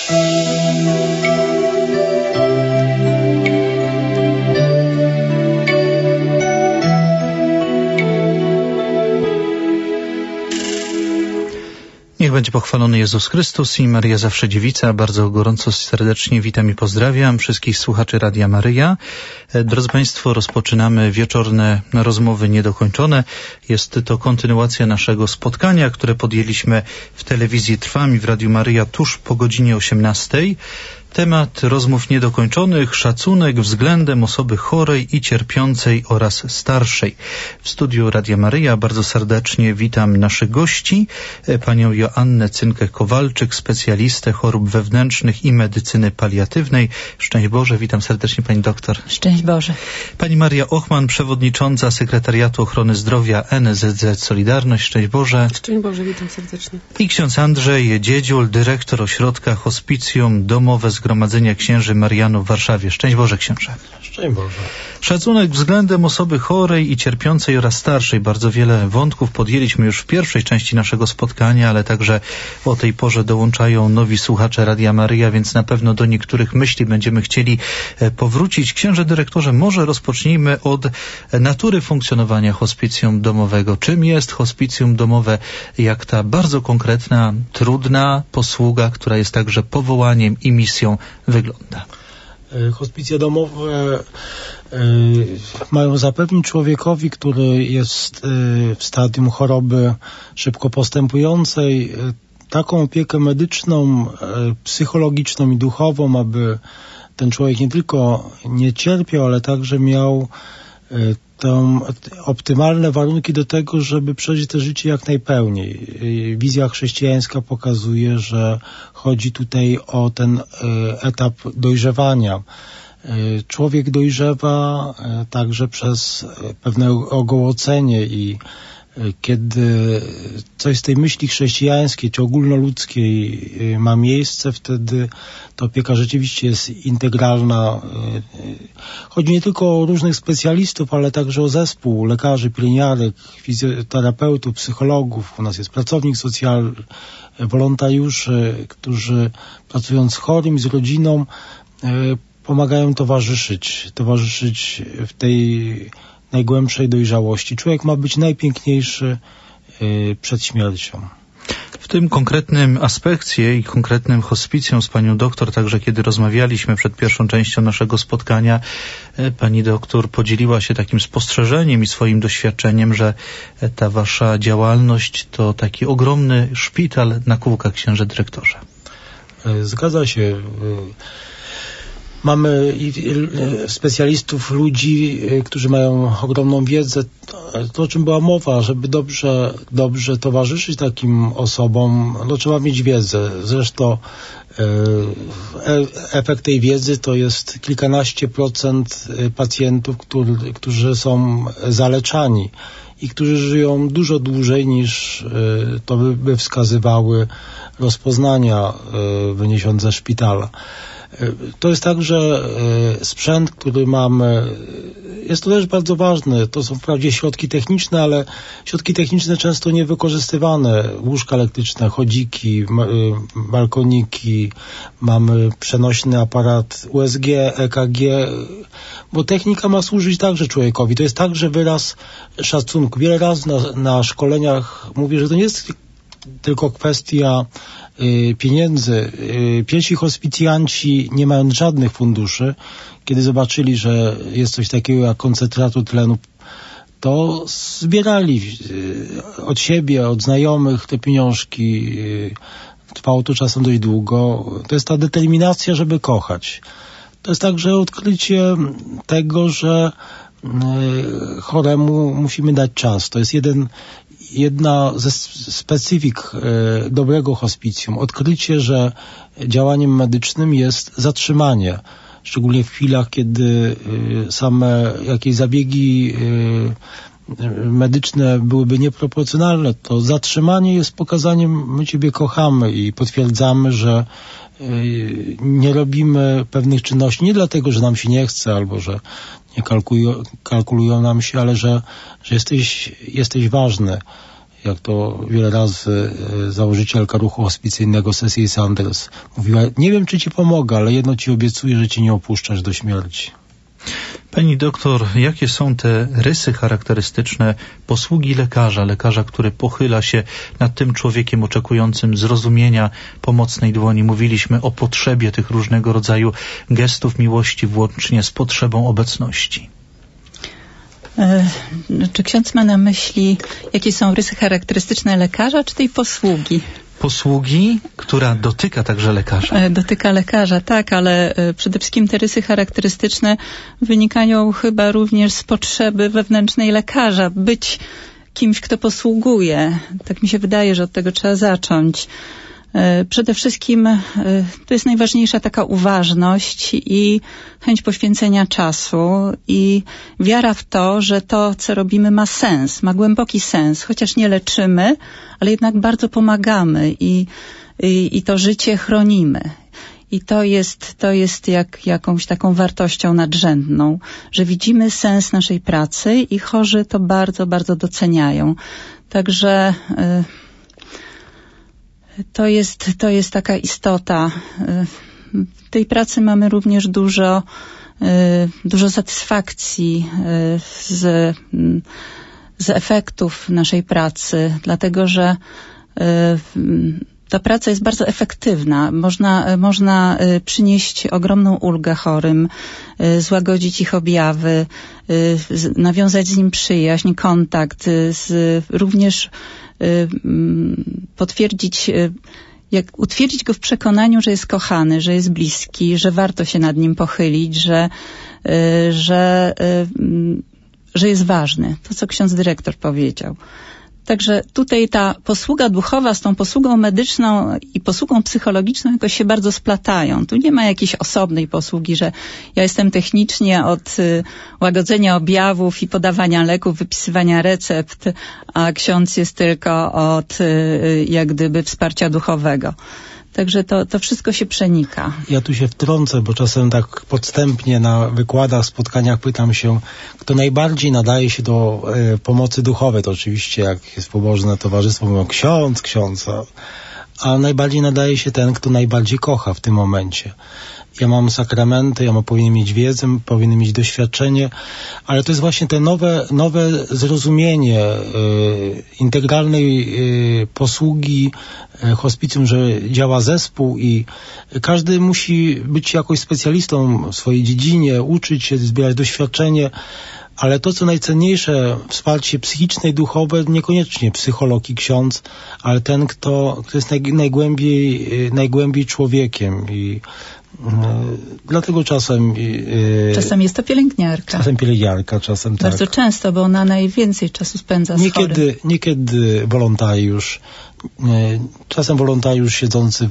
Niech będzie pochwalony Jezus Chrystus i Maryja Zawsze Dziewica. Bardzo gorąco, serdecznie witam i pozdrawiam wszystkich słuchaczy Radia Maryja. Drodzy Państwo, rozpoczynamy wieczorne rozmowy niedokończone. Jest to kontynuacja naszego spotkania, które podjęliśmy w telewizji Trwam i w Radiu Maryja tuż po godzinie 18:00. Temat rozmów niedokończonych, szacunek względem osoby chorej i cierpiącej oraz starszej. W studiu Radia Maryja bardzo serdecznie witam naszych gości, panią Joannę Cynkę-Kowalczyk, specjalistę chorób wewnętrznych i medycyny paliatywnej. Szczęść Boże, witam serdecznie pani doktor. Szczęść Boże. Pani Maria Ochman, przewodnicząca Sekretariatu Ochrony Zdrowia NSZZ Solidarność. Szczęść Boże. Szczęść Boże, witam serdecznie. I ksiądz Andrzej Dziedziul, dyrektor ośrodka Hospicjum Domowe Zgromadzenia Księży Marianów w Warszawie. Szczęść Boże, księże. Szczęść Boże. Szacunek względem osoby chorej i cierpiącej oraz starszej. Bardzo wiele wątków podjęliśmy już w pierwszej części naszego spotkania, ale także o tej porze dołączają nowi słuchacze Radia Maryja, więc na pewno do niektórych myśli będziemy chcieli powrócić. Księże dyrektorze, może rozpocznijmy od natury funkcjonowania hospicjum domowego. Czym jest hospicjum domowe? Jak ta bardzo konkretna, trudna posługa, która jest także powołaniem i misją, wygląda? Hospicje domowe mają zapewnić człowiekowi, który jest w stadium choroby szybko postępującej, taką opiekę medyczną, psychologiczną i duchową, aby ten człowiek nie tylko nie cierpiał, ale także miał optymalne warunki do tego, żeby przeżyć to życie jak najpełniej. Wizja chrześcijańska pokazuje, że chodzi tutaj o ten etap dojrzewania. Człowiek dojrzewa także przez pewne ogołocenie i kiedy coś z tej myśli chrześcijańskiej czy ogólnoludzkiej ma miejsce, wtedy ta opieka rzeczywiście jest integralna. Chodzi nie tylko o różnych specjalistów, ale także o zespół lekarzy, pielęgniarek, fizjoterapeutów, psychologów. U nas jest pracownik socjalny, wolontariuszy, którzy pracując z chorym, z rodziną, pomagają towarzyszyć w tej najgłębszej dojrzałości. Człowiek ma być najpiękniejszy przed śmiercią. W tym konkretnym aspekcie i konkretnym hospicjum z panią doktor, także kiedy rozmawialiśmy przed pierwszą częścią naszego spotkania, pani doktor podzieliła się takim spostrzeżeniem i swoim doświadczeniem, że ta wasza działalność to taki ogromny szpital na kółkach, księże dyrektorze. Zgadza się. Mamy specjalistów, ludzi, którzy mają ogromną wiedzę. To, o czym była mowa, żeby dobrze towarzyszyć takim osobom, no trzeba mieć wiedzę. Zresztą efekt tej wiedzy to jest kilkanaście procent pacjentów, którzy są zaleczani i którzy żyją dużo dłużej niż to by wskazywały rozpoznania wyniesione ze szpitala. To jest także sprzęt, który mamy. Jest to też bardzo ważne. To są wprawdzie środki techniczne, ale środki techniczne często niewykorzystywane. Łóżka elektryczne, chodziki, balkoniki. Mamy przenośny aparat USG, EKG, bo technika ma służyć także człowiekowi. To jest także wyraz szacunku. Wiele razy na szkoleniach mówię, że to nie jest tylko kwestia pieniędzy. Pierwsi hospicjanci, nie mając żadnych funduszy, kiedy zobaczyli, że jest coś takiego jak koncentratu tlenu, to zbierali od siebie, od znajomych te pieniążki. Trwało to czasem dość długo. To jest ta determinacja, żeby kochać. To jest także odkrycie tego, że choremu musimy dać czas. To jest jedna ze specyfik dobrego hospicjum. Odkrycie, że działaniem medycznym jest zatrzymanie. Szczególnie w chwilach, kiedy same jakieś zabiegi medyczne byłyby nieproporcjonalne, to zatrzymanie jest pokazaniem, my Ciebie kochamy i potwierdzamy, że nie robimy pewnych czynności nie dlatego, że nam się nie chce albo że nie kalkulują nam się, ale że jesteś ważny. jak to wiele razy założycielka ruchu hospicyjnego Cecil Sanders mówiła, nie wiem, czy ci pomogę, ale jedno ci obiecuję, że cię nie opuszczasz do śmierci. Pani doktor, jakie są te rysy charakterystyczne posługi lekarza, który pochyla się nad tym człowiekiem oczekującym zrozumienia, pomocnej dłoni? Mówiliśmy o potrzebie tych różnego rodzaju gestów miłości włącznie z potrzebą obecności. Czy ksiądz ma na myśli, jakie są rysy charakterystyczne lekarza, czy tej posługi? Posługi, która dotyka także lekarza. Dotyka lekarza, tak, ale przede wszystkim te rysy charakterystyczne wynikają chyba również z potrzeby wewnętrznej lekarza, być kimś, kto posługuje. Tak mi się wydaje, że od tego trzeba zacząć. Przede wszystkim to jest najważniejsza taka uważność i chęć poświęcenia czasu i wiara w to, że to, co robimy, ma sens, ma głęboki sens. Chociaż nie leczymy, ale jednak bardzo pomagamy i to życie chronimy. I to jest jakąś taką wartością nadrzędną, że widzimy sens naszej pracy i chorzy to bardzo, bardzo doceniają. Także to jest taka istota. W tej pracy mamy również dużo satysfakcji z efektów naszej pracy, dlatego że ta praca jest bardzo efektywna. Można przynieść ogromną ulgę chorym, złagodzić ich objawy, nawiązać z nim przyjaźń, kontakt, również utwierdzić go w przekonaniu, że jest kochany, że jest bliski, że warto się nad nim pochylić, że jest ważny. To, co ksiądz dyrektor powiedział. Także tutaj ta posługa duchowa z tą posługą medyczną i posługą psychologiczną jakoś się bardzo splatają. Tu nie ma jakiejś osobnej posługi, że ja jestem technicznie od łagodzenia objawów i podawania leków, wypisywania recept, a ksiądz jest tylko od jak gdyby wsparcia duchowego. Także to wszystko się przenika. Ja tu się wtrącę, bo czasem tak podstępnie na wykładach, spotkaniach pytam się, kto najbardziej nadaje się do pomocy duchowej. To oczywiście jak jest pobożne towarzystwo, mówią ksiądz, a najbardziej nadaje się ten, kto najbardziej kocha w tym momencie. Ja mam sakramenty, powinien mieć wiedzę, powinien mieć doświadczenie, ale to jest właśnie te nowe zrozumienie integralnej posługi hospicjum, że działa zespół i każdy musi być jakoś specjalistą w swojej dziedzinie, uczyć się, zbierać doświadczenie, ale to, co najcenniejsze, wsparcie psychiczne i duchowe, niekoniecznie psycholog i ksiądz, ale ten, kto jest najgłębiej człowiekiem i dlatego czasem jest to pielęgniarka. Czasem tak. Bardzo często, bo ona najwięcej czasu spędza z chorym. Niekiedy wolontariusz. Czasem wolontariusz siedzący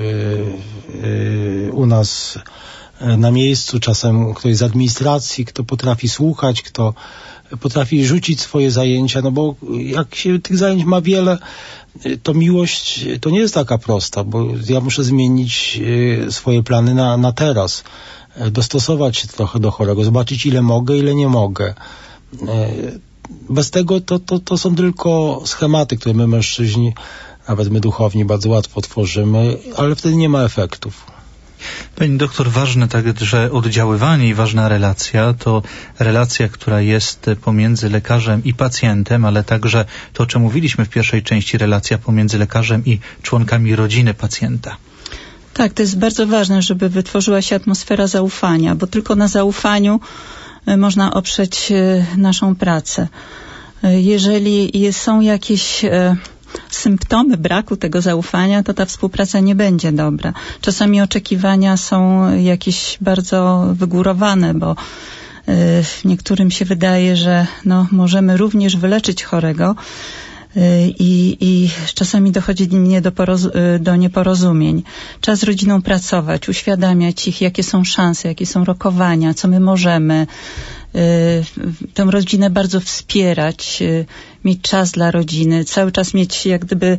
u nas na miejscu, czasem ktoś z administracji, kto potrafi słuchać, kto potrafi rzucić swoje zajęcia, no bo jak się tych zajęć ma wiele, to miłość to nie jest taka prosta, bo ja muszę zmienić swoje plany na teraz, dostosować się trochę do chorego, zobaczyć ile mogę, ile nie mogę. Bez tego to są tylko schematy, które my mężczyźni, nawet my duchowni bardzo łatwo tworzymy, ale wtedy nie ma efektów. Pani doktor, ważne także oddziaływanie i ważna relacja to relacja, która jest pomiędzy lekarzem i pacjentem, ale także to, o czym mówiliśmy w pierwszej części, relacja pomiędzy lekarzem i członkami rodziny pacjenta. Tak, to jest bardzo ważne, żeby wytworzyła się atmosfera zaufania, bo tylko na zaufaniu można oprzeć naszą pracę. Jeżeli są jakieś symptomy braku tego zaufania, to ta współpraca nie będzie dobra. Czasami oczekiwania są jakieś bardzo wygórowane, bo niektórym się wydaje, że możemy również wyleczyć chorego i czasami dochodzi do nieporozumień. Trzeba z rodziną pracować, uświadamiać ich, jakie są szanse, jakie są rokowania, co my możemy. Tę rodzinę bardzo wspierać, mieć czas dla rodziny, cały czas mieć jak gdyby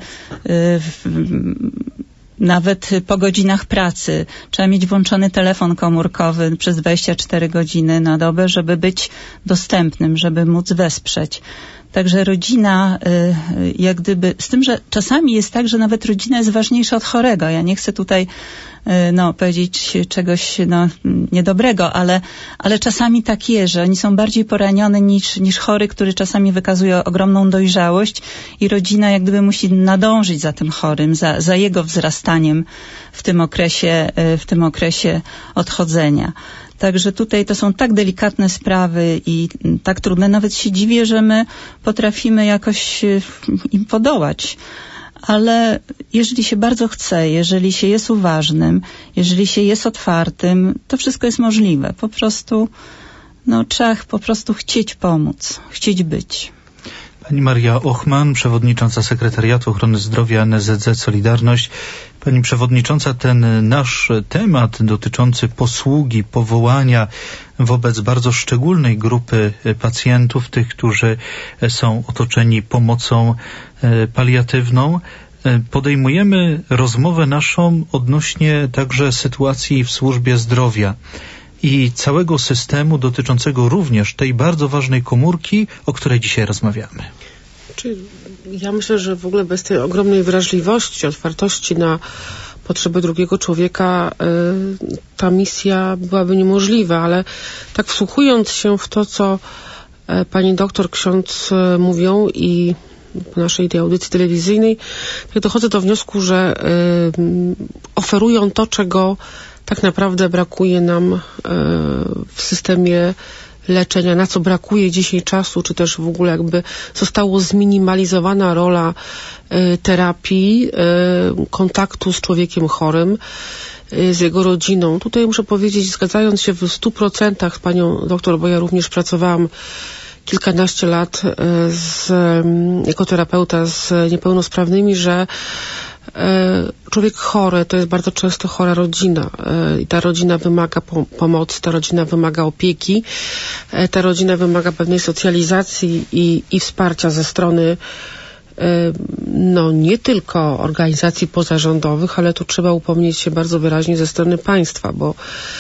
nawet po godzinach pracy trzeba mieć włączony telefon komórkowy przez 24 godziny na dobę, żeby być dostępnym, żeby móc wesprzeć. Także rodzina, jak gdyby, z tym, że czasami jest tak, że nawet rodzina jest ważniejsza od chorego. Ja nie chcę tutaj powiedzieć czegoś niedobrego, ale czasami tak jest, że oni są bardziej poranione niż chory, który czasami wykazuje ogromną dojrzałość i rodzina jak gdyby musi nadążyć za tym chorym, za jego wzrastaniem w tym okresie odchodzenia. Także tutaj to są tak delikatne sprawy i tak trudne. Nawet się dziwię, że my potrafimy jakoś im podołać. Ale jeżeli się bardzo chce, jeżeli się jest uważnym, jeżeli się jest otwartym, to wszystko jest możliwe. Po prostu, trzeba po prostu chcieć pomóc, chcieć być. Pani Maria Ochman, przewodnicząca Sekretariatu Ochrony Zdrowia NSZZ Solidarność. Pani przewodnicząca, ten nasz temat dotyczący posługi, powołania wobec bardzo szczególnej grupy pacjentów, tych, którzy są otoczeni pomocą paliatywną, podejmujemy rozmowę naszą odnośnie także sytuacji w służbie zdrowia i całego systemu dotyczącego również tej bardzo ważnej komórki, o której dzisiaj rozmawiamy. Ja myślę, że w ogóle bez tej ogromnej wrażliwości, otwartości na potrzeby drugiego człowieka ta misja byłaby niemożliwa, ale tak wsłuchując się w to, co pani doktor, ksiądz mówią i w naszej tej audycji telewizyjnej, tak dochodzę do wniosku, że oferują to, czego tak naprawdę brakuje nam w systemie leczenia, na co brakuje dzisiaj czasu, czy też w ogóle jakby zostało zminimalizowana rola terapii, kontaktu z człowiekiem chorym, z jego rodziną. Tutaj muszę powiedzieć, zgadzając się w 100% z panią doktor, bo ja również pracowałam kilkanaście lat jako terapeuta z niepełnosprawnymi, że człowiek chory to jest bardzo często chora rodzina i ta rodzina wymaga pomocy, ta rodzina wymaga opieki, ta rodzina wymaga pewnej socjalizacji i wsparcia ze strony nie tylko organizacji pozarządowych, ale tu trzeba upomnieć się bardzo wyraźnie ze strony państwa, bo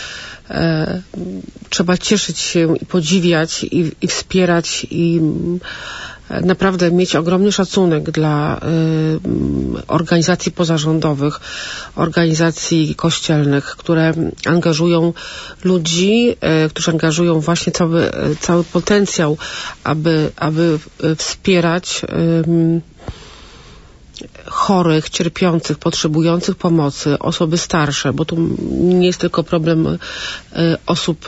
trzeba cieszyć się i podziwiać i wspierać i naprawdę mieć ogromny szacunek dla organizacji pozarządowych, organizacji kościelnych, które angażują ludzi, którzy angażują właśnie cały potencjał, aby wspierać chorych, cierpiących, potrzebujących pomocy, osoby starsze, bo tu nie jest tylko problem osób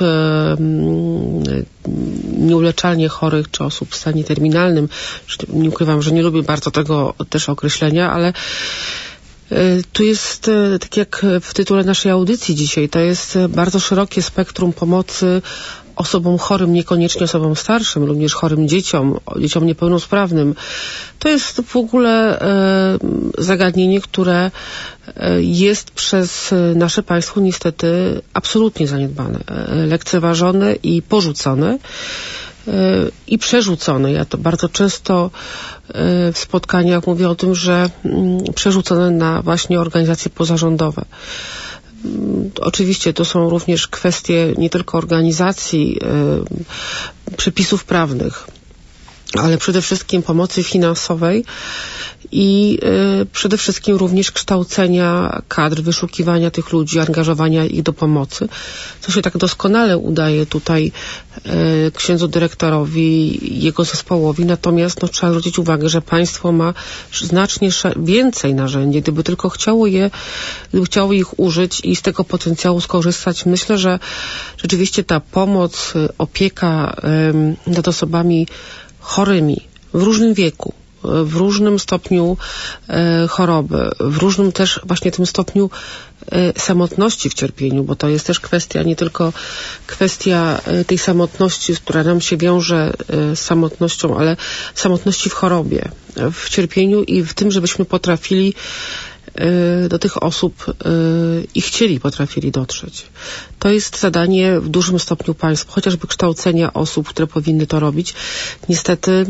nieuleczalnie chorych, czy osób w stanie terminalnym. Nie ukrywam, że nie lubię bardzo tego też określenia, ale tu jest, tak jak w tytule naszej audycji dzisiaj, to jest bardzo szerokie spektrum pomocy osobom chorym, niekoniecznie osobom starszym, również chorym dzieciom niepełnosprawnym. To jest w ogóle zagadnienie, które jest przez nasze państwo niestety absolutnie zaniedbane, lekceważone i porzucone i przerzucone. Ja to bardzo często w spotkaniach mówię o tym, że przerzucone na właśnie organizacje pozarządowe. Oczywiście to są również kwestie nie tylko organizacji, przepisów prawnych, ale przede wszystkim pomocy finansowej i przede wszystkim również kształcenia kadr, wyszukiwania tych ludzi, angażowania ich do pomocy, co się tak doskonale udaje tutaj księdzu dyrektorowi i jego zespołowi, natomiast trzeba zwrócić uwagę, że państwo ma znacznie więcej narzędzi, gdyby tylko chciało ich użyć i z tego potencjału skorzystać. Myślę, że rzeczywiście ta pomoc, opieka nad osobami chorymi w różnym wieku, w różnym stopniu choroby, w różnym też właśnie tym stopniu samotności w cierpieniu, bo to jest też kwestia, nie tylko kwestia tej samotności, która nam się wiąże z samotnością, ale samotności w chorobie, w cierpieniu i w tym, żebyśmy potrafili do tych osób i potrafili dotrzeć. To jest zadanie w dużym stopniu państwa, chociażby kształcenia osób, które powinny to robić. Niestety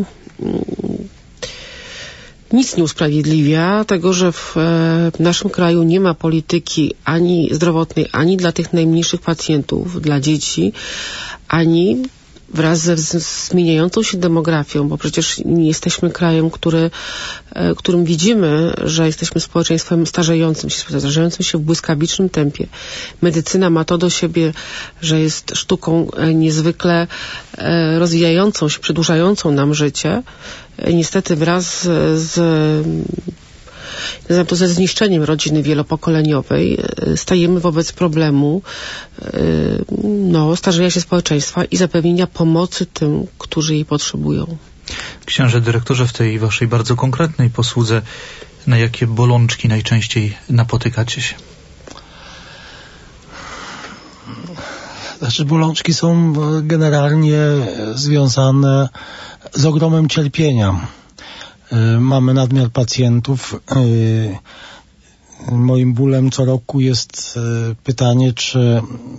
nic nie usprawiedliwia tego, że w naszym kraju nie ma polityki ani zdrowotnej, ani dla tych najmniejszych pacjentów, dla dzieci, ani wraz ze zmieniającą się demografią, bo przecież nie jesteśmy krajem, którym widzimy, że jesteśmy społeczeństwem starzejącym się w błyskawicznym tempie. Medycyna ma to do siebie, że jest sztuką niezwykle rozwijającą się, przedłużającą nam życie. Niestety wraz ze zniszczeniem rodziny wielopokoleniowej stajemy wobec problemu starzenia się społeczeństwa i zapewnienia pomocy tym, którzy jej potrzebują. Księże dyrektorze, w tej waszej bardzo konkretnej posłudze, na jakie bolączki najczęściej napotykacie się? Znaczy, bolączki są generalnie związane z ogromem cierpienia. Mamy nadmiar pacjentów. Moim bólem co roku jest pytanie, czy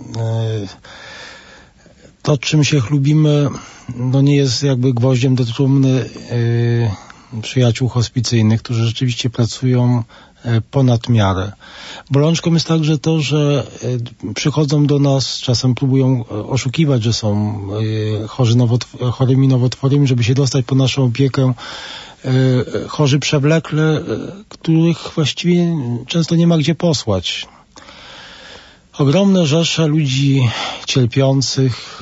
to, czym się chlubimy, nie jest jakby gwoździem do trumny przyjaciół hospicyjnych, którzy rzeczywiście pracują ponad miarę. Bolączką jest także to, że przychodzą do nas, czasem próbują oszukiwać, że są chorymi nowotworami, żeby się dostać pod naszą opiekę, chorzy przewlekle, których właściwie często nie ma gdzie posłać. Ogromne rzesze ludzi cierpiących,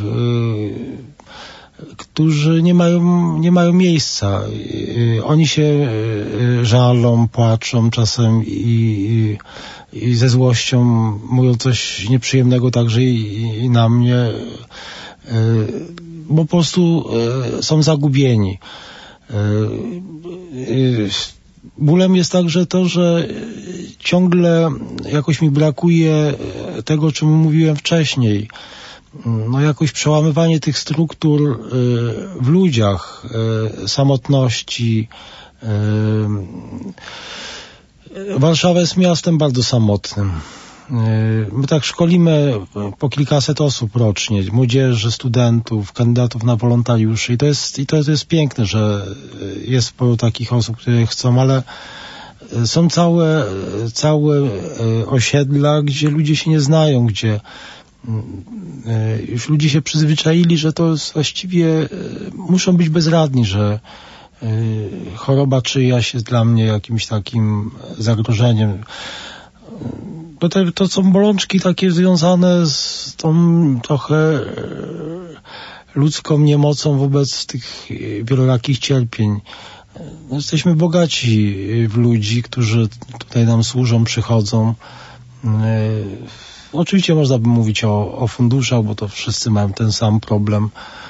którzy nie mają miejsca. Oni się żalą, płaczą czasem i ze złością mówią coś nieprzyjemnego także i na mnie, bo po prostu są zagubieni. Bólem jest także to, że ciągle jakoś mi brakuje tego, o czym mówiłem wcześniej. Jakoś przełamywanie tych struktur w ludziach, samotności. Warszawa jest miastem bardzo samotnym. My tak szkolimy po kilkaset osób rocznie, młodzieży, studentów, kandydatów na wolontariuszy i to jest piękne, że jest sporo takich osób, które chcą, ale są całe osiedla, gdzie ludzie się nie znają, gdzie już ludzie się przyzwyczaili, że to jest właściwie muszą być bezradni, że choroba czyjaś jest dla mnie jakimś takim zagrożeniem. To są bolączki takie związane z tą trochę ludzką niemocą wobec tych wielorakich cierpień. Jesteśmy bogaci w ludzi, którzy tutaj nam służą, przychodzą. Oczywiście można by mówić o funduszach, bo to wszyscy mają ten sam problem,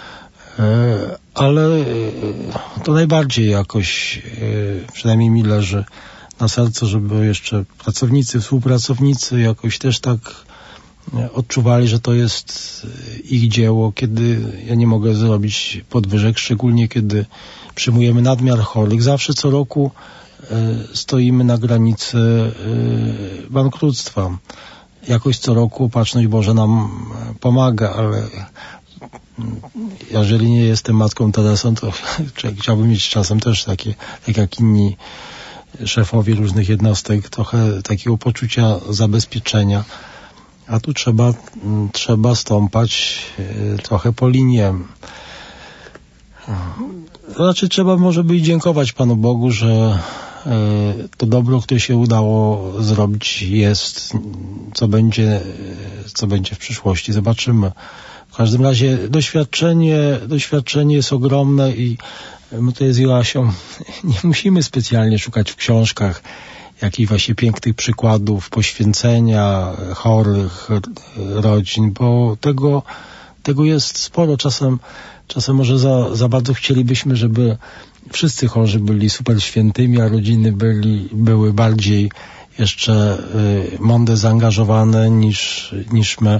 ale to najbardziej jakoś, przynajmniej mi leży na sercu, żeby jeszcze pracownicy, współpracownicy jakoś też tak odczuwali, że to jest ich dzieło, kiedy ja nie mogę zrobić podwyżek, szczególnie kiedy przyjmujemy nadmiar chorych. Zawsze co roku stoimy na granicy bankructwa. Jakoś co roku Opatrzność Boża nam pomaga, ale jeżeli nie jestem Matką Teresą, to chciałbym mieć czasem też takie, tak jak inni szefowie różnych jednostek, trochę takiego poczucia zabezpieczenia. A tu trzeba stąpać trochę po linie. Raczej trzeba może by dziękować Panu Bogu, że to dobro, które się udało zrobić jest. Co będzie w przyszłości, zobaczymy. W każdym razie doświadczenie jest ogromne i my tutaj z Joasią nie musimy specjalnie szukać w książkach jakichś właśnie pięknych przykładów poświęcenia chorych rodzin, bo tego jest sporo. Czasem może za bardzo chcielibyśmy, żeby wszyscy chorzy byli super świętymi, a rodziny były bardziej jeszcze mądre, zaangażowane niż my.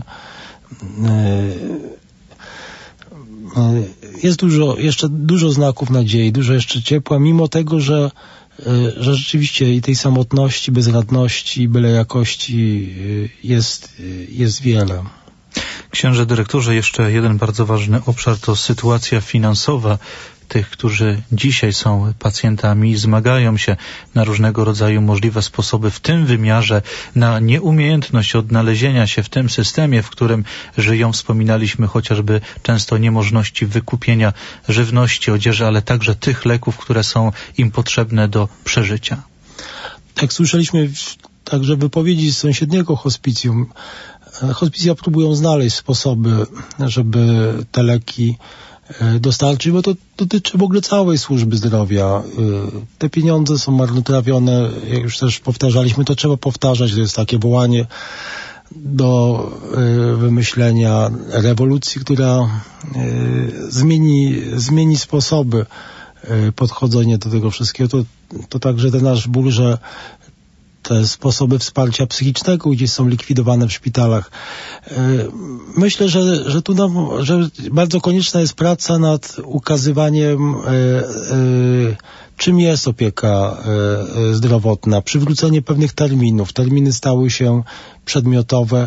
Jest jeszcze dużo znaków nadziei, dużo jeszcze ciepła, mimo tego, że rzeczywiście i tej samotności, bezradności, byle jakości jest wiele. Księże dyrektorze, jeszcze jeden bardzo ważny obszar to sytuacja finansowa tych, którzy dzisiaj są pacjentami i zmagają się na różnego rodzaju możliwe sposoby w tym wymiarze, na nieumiejętność odnalezienia się w tym systemie, w którym żyją. Wspominaliśmy chociażby często niemożności wykupienia żywności, odzieży, ale także tych leków, które są im potrzebne do przeżycia. Jak słyszeliśmy także wypowiedzi z sąsiedniego hospicjum, hospicja próbują znaleźć sposoby, żeby te leki dostarczyć, bo to dotyczy w ogóle całej służby zdrowia. Te pieniądze są marnotrawione, jak już też powtarzaliśmy, to trzeba powtarzać, to jest takie wołanie do wymyślenia rewolucji, która zmieni sposoby podchodzenia do tego wszystkiego. To także ten nasz ból, że te sposoby wsparcia psychicznego gdzieś są likwidowane w szpitalach. Myślę, że że bardzo konieczna jest praca nad ukazywaniem, czym jest opieka zdrowotna, przywrócenie pewnych terminów. Terminy stały się przedmiotowe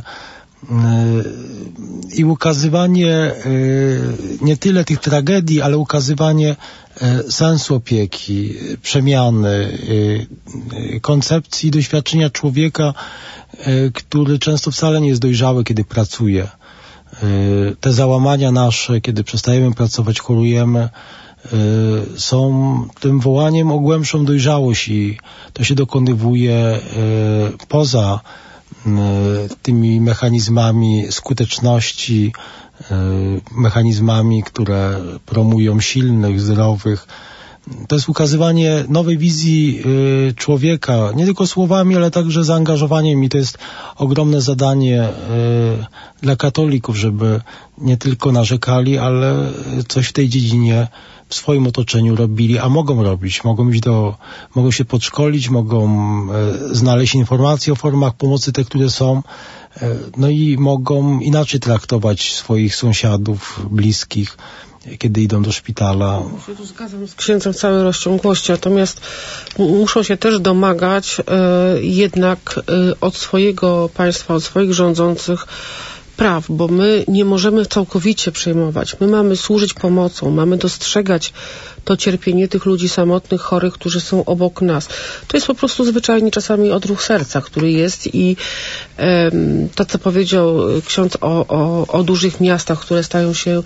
i ukazywanie nie tyle tych tragedii, ale ukazywanie sensu opieki, przemiany, koncepcji doświadczenia człowieka, który często wcale nie jest dojrzały, kiedy pracuje. Te załamania nasze, kiedy przestajemy pracować, chorujemy, są tym wołaniem o głębszą dojrzałość i to się dokonywuje poza tymi mechanizmami skuteczności, mechanizmami, które promują silnych, zdrowych. To jest ukazywanie nowej wizji człowieka, nie tylko słowami, ale także zaangażowaniem i to jest ogromne zadanie dla katolików, żeby nie tylko narzekali, ale coś w tej dziedzinie w swoim otoczeniu robili, a mogą robić, mogą się podszkolić, mogą znaleźć informacje o formach pomocy, te, które są, no i mogą inaczej traktować swoich sąsiadów, bliskich, kiedy idą do szpitala. Ja tu zgadzam z księdzem w całej rozciągłości, natomiast muszą się też domagać jednak od swojego państwa, od swoich rządzących praw, bo my nie możemy całkowicie przejmować. My mamy służyć pomocą, mamy dostrzegać to cierpienie tych ludzi samotnych, chorych, którzy są obok nas. To jest po prostu zwyczajnie czasami odruch serca, który jest i to, co powiedział ksiądz o dużych miastach, które stają się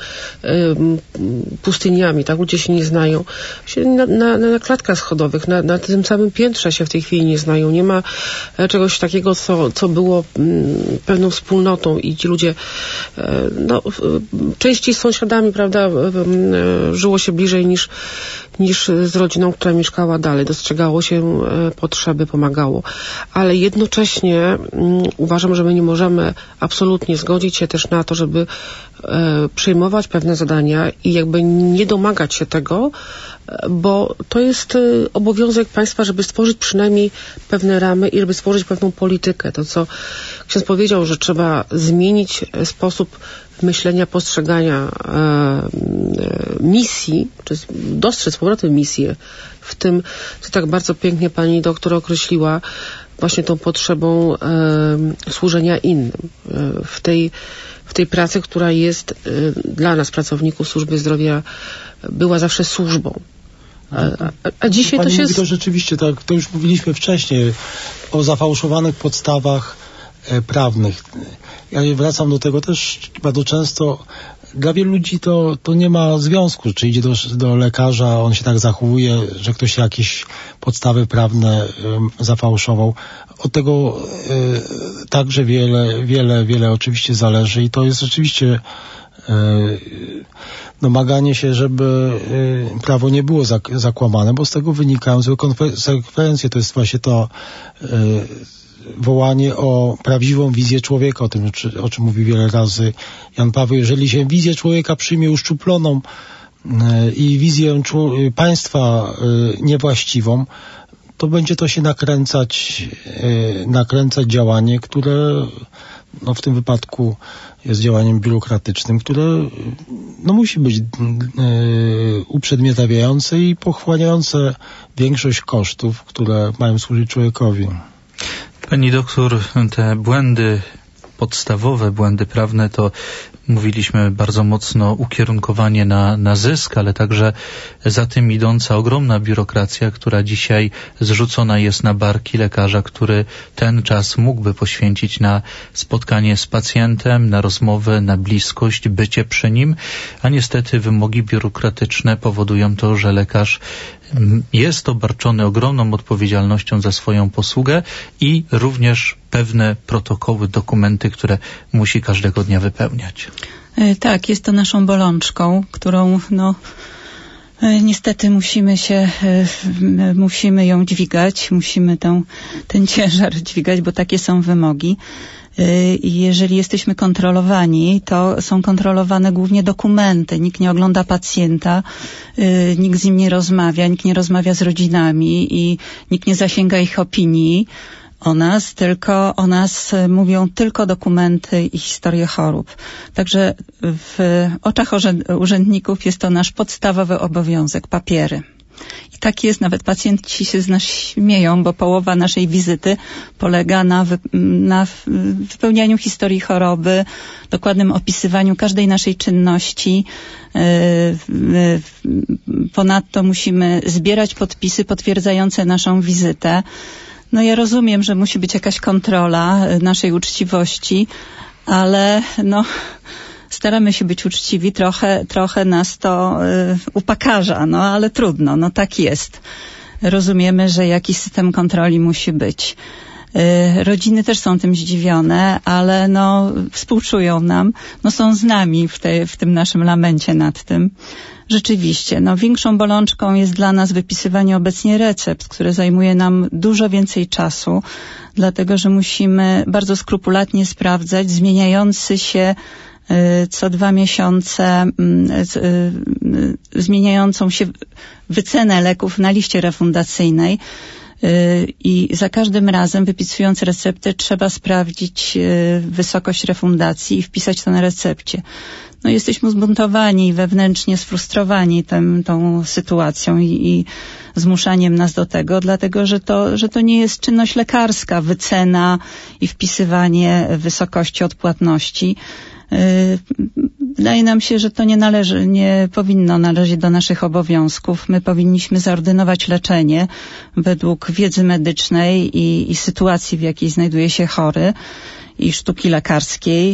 pustyniami, tak? Ludzie się nie znają. Na klatkach schodowych, na tym samym piętrze się w tej chwili nie znają. Nie ma czegoś takiego, co było pewną wspólnotą i ci ludzie częściej z sąsiadami, prawda, żyło się bliżej niż z rodziną, która mieszkała dalej. Dostrzegało się potrzeby, pomagało. Ale jednocześnie uważam, że my nie możemy absolutnie zgodzić się też na to, żeby przejmować pewne zadania i jakby nie domagać się tego, bo to jest obowiązek państwa, żeby stworzyć przynajmniej pewne ramy i żeby stworzyć pewną politykę. To, co ksiądz powiedział, że trzeba zmienić sposób myślenia, postrzegania misji, czy dostrzec powrotem misję w tym, co tak bardzo pięknie pani doktor określiła, właśnie tą potrzebą służenia innym. W tej pracy, która jest dla nas, pracowników służby zdrowia, była zawsze służbą. A dzisiaj pani to się... mówi to rzeczywiście, tak, to już mówiliśmy wcześniej o zafałszowanych podstawach prawnych. Ja wracam do tego też bardzo często. Dla wielu ludzi to nie ma związku, czy idzie do lekarza, on się tak zachowuje, że ktoś jakieś podstawy prawne zafałszował. Od tego także wiele oczywiście zależy i to jest rzeczywiście domaganie się, żeby prawo nie było zakłamane, bo z tego wynikają złe konsekwencje. To jest właśnie to wołanie o prawdziwą wizję człowieka, o czym mówi wiele razy Jan Paweł. Jeżeli się wizję człowieka przyjmie uszczuploną i wizję państwa niewłaściwą, to będzie to się nakręcać działanie, które w tym wypadku jest działaniem biurokratycznym, które musi być uprzedmiotawiające i pochłaniające większość kosztów, które mają służyć człowiekowi. Pani doktor, te błędy podstawowe błędy prawne to mówiliśmy bardzo mocno ukierunkowanie na zysk, ale także za tym idąca ogromna biurokracja, która dzisiaj zrzucona jest na barki lekarza, który ten czas mógłby poświęcić na spotkanie z pacjentem, na rozmowę, na bliskość, bycie przy nim, a niestety wymogi biurokratyczne powodują to, że lekarz jest obarczony ogromną odpowiedzialnością za swoją posługę i również pewne protokoły, dokumenty, które musi każdego dnia wypełniać. Tak, jest to naszą bolączką, którą niestety musimy ją dźwigać, musimy ten ciężar dźwigać, bo takie są wymogi. I jeżeli jesteśmy kontrolowani, to są kontrolowane głównie dokumenty. Nikt nie ogląda pacjenta, nikt z nim nie rozmawia, nikt nie rozmawia z rodzinami i nikt nie zasięga ich opinii o nas mówią tylko dokumenty i historie chorób. Także w oczach urzędników jest to nasz podstawowy obowiązek, papiery. I tak jest, nawet pacjenci się z nas śmieją, bo połowa naszej wizyty polega na wypełnianiu historii choroby, dokładnym opisywaniu każdej naszej czynności. Ponadto musimy zbierać podpisy potwierdzające naszą wizytę. No ja rozumiem, że musi być jakaś kontrola naszej uczciwości, ale staramy się być uczciwi, trochę nas to upakarza, ale trudno, tak jest. Rozumiemy, że jakiś system kontroli musi być. Rodziny też są tym zdziwione, ale współczują nam, są z nami w tym naszym lamencie nad tym. Rzeczywiście, większą bolączką jest dla nas wypisywanie obecnie recept, które zajmuje nam dużo więcej czasu, dlatego że musimy bardzo skrupulatnie sprawdzać zmieniający się co 2 miesiące zmieniającą się wycenę leków na liście refundacyjnej i za każdym razem wypisując receptę trzeba sprawdzić wysokość refundacji i wpisać to na recepcie. Jesteśmy zbuntowani i wewnętrznie sfrustrowani tą sytuacją i zmuszaniem nas do tego, dlatego że to nie jest czynność lekarska, wycena i wpisywanie wysokości odpłatności. Wydaje nam się, że to nie powinno należeć do naszych obowiązków. My powinniśmy zaordynować leczenie według wiedzy medycznej i sytuacji, w jakiej znajduje się chory i sztuki lekarskiej.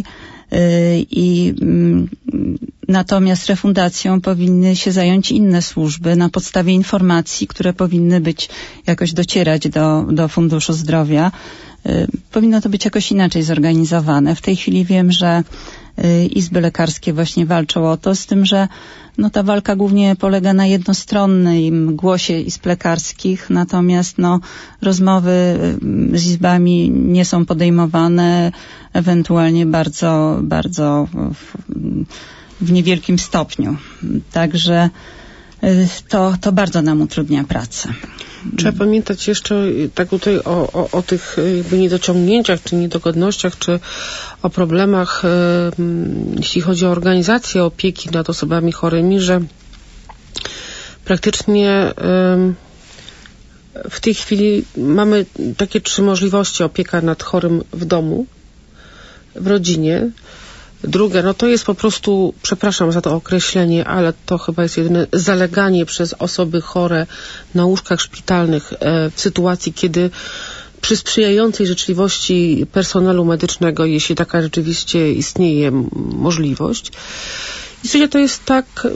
Natomiast refundacją powinny się zająć inne służby na podstawie informacji, które powinny jakoś docierać do Funduszu Zdrowia. Powinno to być jakoś inaczej zorganizowane. W tej chwili wiem, że izby lekarskie właśnie walczą o to, z tym, że ta walka głównie polega na jednostronnym głosie izb lekarskich, natomiast rozmowy z izbami nie są podejmowane, ewentualnie bardzo, bardzo w niewielkim stopniu. Także to bardzo nam utrudnia pracę. Trzeba pamiętać jeszcze tak tutaj o tych jakby niedociągnięciach, czy niedogodnościach, czy o problemach, jeśli chodzi o organizację opieki nad osobami chorymi, że praktycznie w tej chwili mamy takie 3 możliwości: opieka nad chorym w domu, w rodzinie. Drugie, to jest po prostu, przepraszam za to określenie, ale to chyba jest jedyne, zaleganie przez osoby chore na łóżkach szpitalnych w sytuacji, kiedy przy sprzyjającej życzliwości personelu medycznego, jeśli taka rzeczywiście istnieje możliwość. I słuchajcie, to jest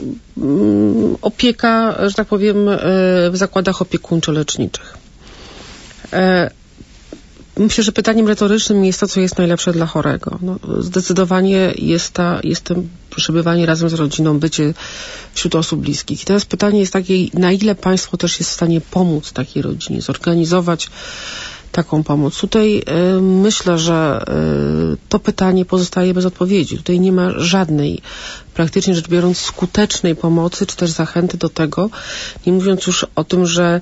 opieka, że tak powiem, w zakładach opiekuńczo-leczniczych. Myślę, że pytaniem retorycznym jest to, co jest najlepsze dla chorego. Zdecydowanie jest to przebywanie razem z rodziną, bycie wśród osób bliskich. I teraz pytanie jest takie, na ile państwo też jest w stanie pomóc takiej rodzinie, zorganizować taką pomoc. Tutaj myślę, że to pytanie pozostaje bez odpowiedzi. Tutaj nie ma żadnej, praktycznie rzecz biorąc, skutecznej pomocy, czy też zachęty do tego, nie mówiąc już o tym, że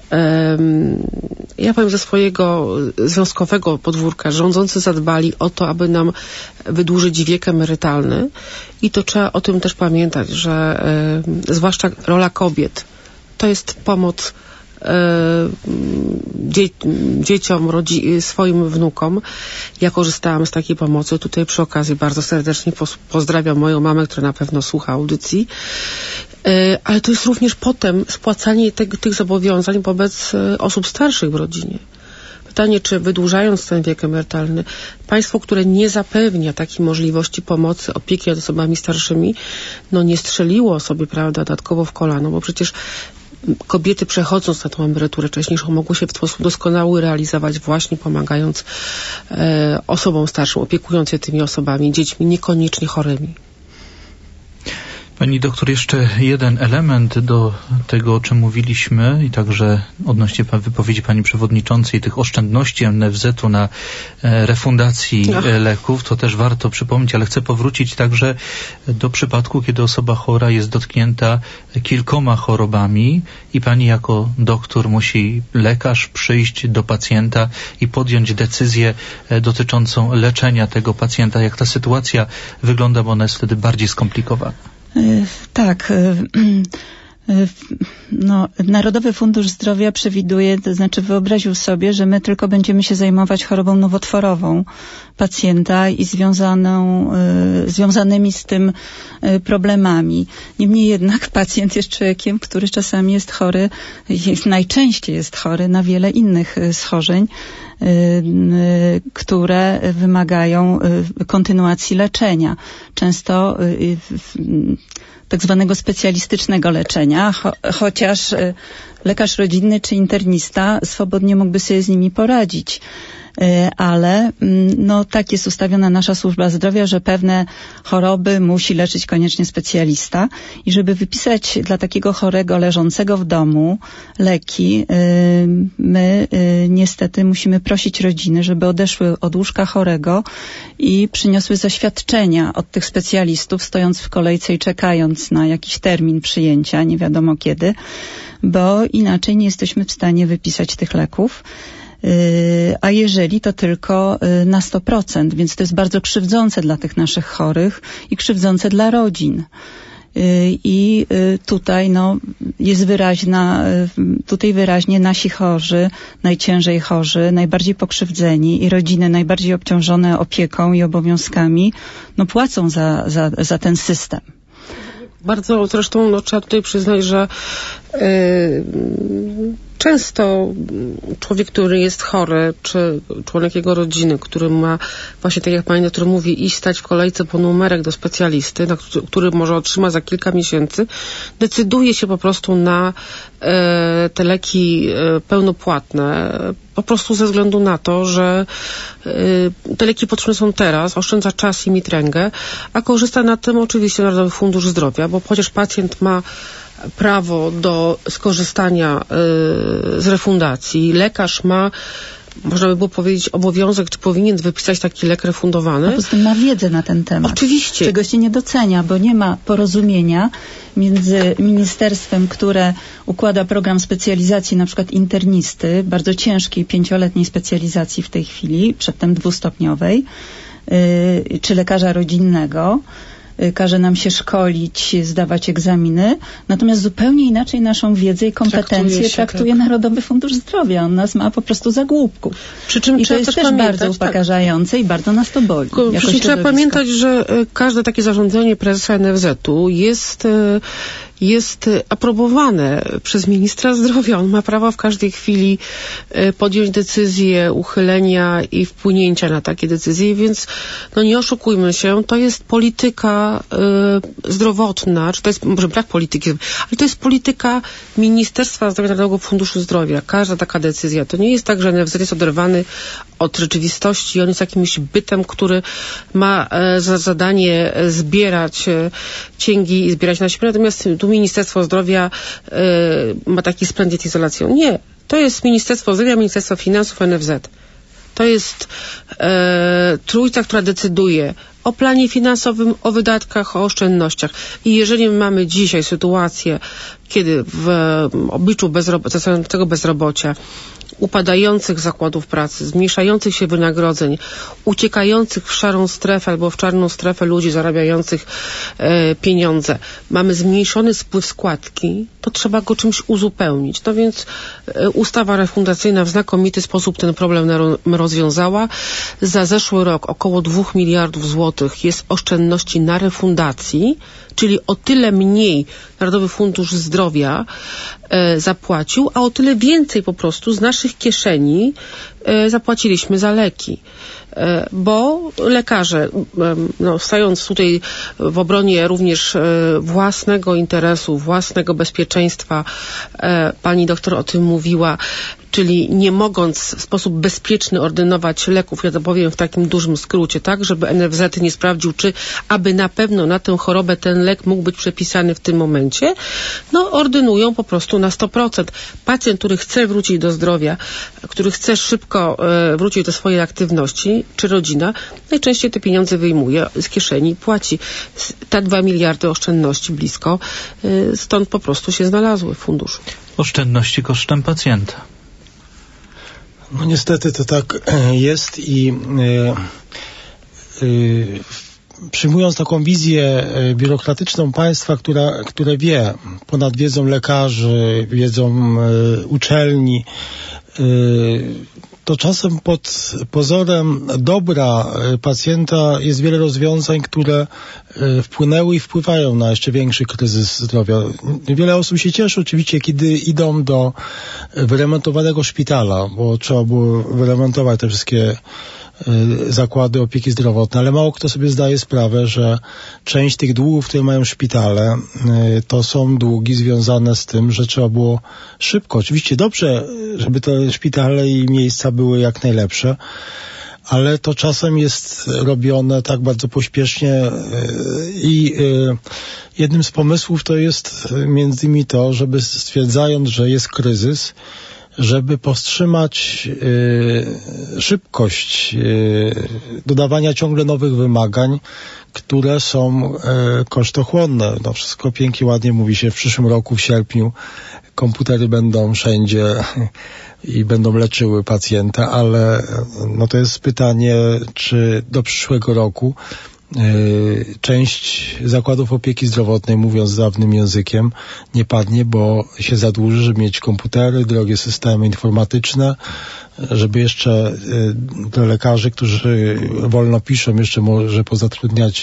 ja powiem ze swojego związkowego podwórka, rządzący zadbali o to, aby nam wydłużyć wiek emerytalny i to trzeba o tym też pamiętać, że zwłaszcza rola kobiet to jest pomoc dzieciom, swoim wnukom. Ja korzystałam z takiej pomocy. Tutaj przy okazji bardzo serdecznie pozdrawiam moją mamę, która na pewno słucha audycji. Ale to jest również potem spłacanie tych zobowiązań wobec osób starszych w rodzinie. Pytanie, czy wydłużając ten wiek emerytalny, państwo, które nie zapewnia takiej możliwości pomocy, opieki nad osobami starszymi, nie strzeliło sobie, prawda, dodatkowo w kolano, bo przecież kobiety, przechodząc na tą emeryturę wcześniejszą, mogły się w sposób doskonały realizować, właśnie pomagając osobom starszym, opiekując się tymi osobami, dziećmi niekoniecznie chorymi. Pani doktor, jeszcze jeden element do tego, o czym mówiliśmy i także odnośnie wypowiedzi pani przewodniczącej, tych oszczędności NFZ-u na refundacji leków, to też warto przypomnieć, ale chcę powrócić także do przypadku, kiedy osoba chora jest dotknięta kilkoma chorobami i pani jako doktor lekarz przyjść do pacjenta i podjąć decyzję dotyczącą leczenia tego pacjenta. Jak ta sytuacja wygląda, bo ona jest wtedy bardziej skomplikowana? Tak. Narodowy Fundusz Zdrowia przewiduje, to znaczy wyobraził sobie, że my tylko będziemy się zajmować chorobą nowotworową pacjenta i związanymi z tym problemami. Niemniej jednak pacjent jest człowiekiem, który czasami jest chory, najczęściej jest chory na wiele innych schorzeń, które wymagają kontynuacji leczenia. Często tak zwanego specjalistycznego leczenia, chociaż lekarz rodzinny czy internista swobodnie mógłby sobie z nimi poradzić. Ale tak jest ustawiona nasza służba zdrowia, że pewne choroby musi leczyć koniecznie specjalista i żeby wypisać dla takiego chorego leżącego w domu leki, my niestety musimy prosić rodziny, żeby odeszły od łóżka chorego i przyniosły zaświadczenia od tych specjalistów, stojąc w kolejce i czekając na jakiś termin przyjęcia, nie wiadomo kiedy, bo inaczej nie jesteśmy w stanie wypisać tych leków. A jeżeli to tylko na 100%, więc to jest bardzo krzywdzące dla tych naszych chorych i krzywdzące dla rodzin. I tutaj jest wyraźnie nasi chorzy, najciężej chorzy, najbardziej pokrzywdzeni i rodziny najbardziej obciążone opieką i obowiązkami, płacą za ten system. Bardzo zresztą trzeba tutaj przyznać, że często człowiek, który jest chory, czy członek jego rodziny, który ma właśnie, tak jak pani doktor mówi, iść stać w kolejce po numerek do specjalisty, który może otrzyma za kilka miesięcy, decyduje się po prostu na te leki pełnopłatne, po prostu ze względu na to, że te leki potrzebne są teraz, oszczędza czas i mitręgę, a korzysta na tym oczywiście Narodowy Fundusz Zdrowia, bo chociaż pacjent ma prawo do skorzystania z refundacji, lekarz ma, można by było powiedzieć, obowiązek, czy powinien wypisać taki lek refundowany. A poza tym ma wiedzę na ten temat. Oczywiście. Czego się nie docenia, bo nie ma porozumienia między ministerstwem, które układa program specjalizacji, na przykład internisty, bardzo ciężkiej, 5-letniej specjalizacji w tej chwili, przedtem 2-stopniowej, czy lekarza rodzinnego, każe nam się szkolić, zdawać egzaminy, natomiast zupełnie inaczej naszą wiedzę i kompetencje traktuje Narodowy Fundusz Zdrowia. On nas ma po prostu za głupków. Przy czym i to jest też bardzo upokarzające i bardzo nas to boli. Przy czym trzeba pamiętać, że każde takie zarządzenie prezesa NFZ-u jest aprobowane przez ministra zdrowia. On ma prawo w każdej chwili podjąć decyzję uchylenia i wpłynięcia na takie decyzje, więc nie oszukujmy się, to jest polityka zdrowotna, czy to jest, może brak polityki, ale to jest polityka Ministerstwa Zdrowia, Narodowego Funduszu Zdrowia. Każda taka decyzja. To nie jest tak, że NFZ jest oderwany od rzeczywistości i on jest jakimś bytem, który ma za zadanie zbierać cięgi i zbierać na siebie. Natomiast tu Ministerstwo Zdrowia ma taki splendid izolacją. Nie. To jest Ministerstwo Zdrowia, Ministerstwo Finansów, NFZ. To jest trójca, która decyduje o planie finansowym, o wydatkach, o oszczędnościach. I jeżeli mamy dzisiaj sytuację, kiedy w obliczu tego bezrobocia, upadających zakładów pracy, zmniejszających się wynagrodzeń, uciekających w szarą strefę albo w czarną strefę ludzi zarabiających pieniądze, mamy zmniejszony spływ składki, to trzeba go czymś uzupełnić. No więc ustawa refundacyjna w znakomity sposób ten problem rozwiązała. Za zeszły rok około 2 miliardów złotych jest oszczędności na refundacji, czyli o tyle mniej Narodowy Fundusz Zdrowia zapłacił, a o tyle więcej po prostu z naszych kieszeni zapłaciliśmy za leki. Bo lekarze, stając tutaj w obronie również własnego interesu, własnego bezpieczeństwa, pani doktor o tym mówiła, czyli nie mogąc w sposób bezpieczny ordynować leków, ja to powiem w takim dużym skrócie, tak, żeby NFZ nie sprawdził, czy aby na pewno na tę chorobę ten lek mógł być przepisany w tym momencie, ordynują po prostu na 100%. Pacjent, który chce wrócić do zdrowia, który chce szybko wrócić do swojej aktywności, czy rodzina, najczęściej te pieniądze wyjmuje z kieszeni, płaci. Te 2 miliardy oszczędności blisko, stąd po prostu się znalazły w funduszu. Oszczędności kosztem pacjenta. No niestety to tak jest i przyjmując taką wizję biurokratyczną państwa, które wie, ponad wiedzą lekarzy, wiedzą uczelni, to czasem pod pozorem dobra pacjenta jest wiele rozwiązań, które wpłynęły i wpływają na jeszcze większy kryzys zdrowia. Wiele osób się cieszy oczywiście, kiedy idą do wyremontowanego szpitala, bo trzeba było wyremontować te wszystkie zakłady opieki zdrowotnej, ale mało kto sobie zdaje sprawę, że część tych długów, które mają szpitale, to są długi związane z tym, że trzeba było szybko. Oczywiście dobrze, żeby te szpitale i miejsca były jak najlepsze, ale to czasem jest robione tak bardzo pośpiesznie i jednym z pomysłów to jest między innymi to, żeby stwierdzając, że jest kryzys, żeby powstrzymać szybkość dodawania ciągle nowych wymagań, które są kosztochłonne. No wszystko pięknie, ładnie mówi się, w przyszłym roku, w sierpniu komputery będą wszędzie i będą leczyły pacjenta, ale to jest pytanie, czy do przyszłego roku część zakładów opieki zdrowotnej, mówiąc dawnym językiem, nie padnie, bo się zadłuży, żeby mieć komputery, drogie systemy informatyczne, żeby jeszcze do lekarzy, którzy wolno piszą, jeszcze może pozatrudniać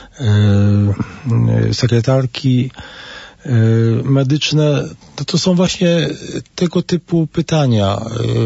sekretarki medyczne. To są właśnie tego typu pytania.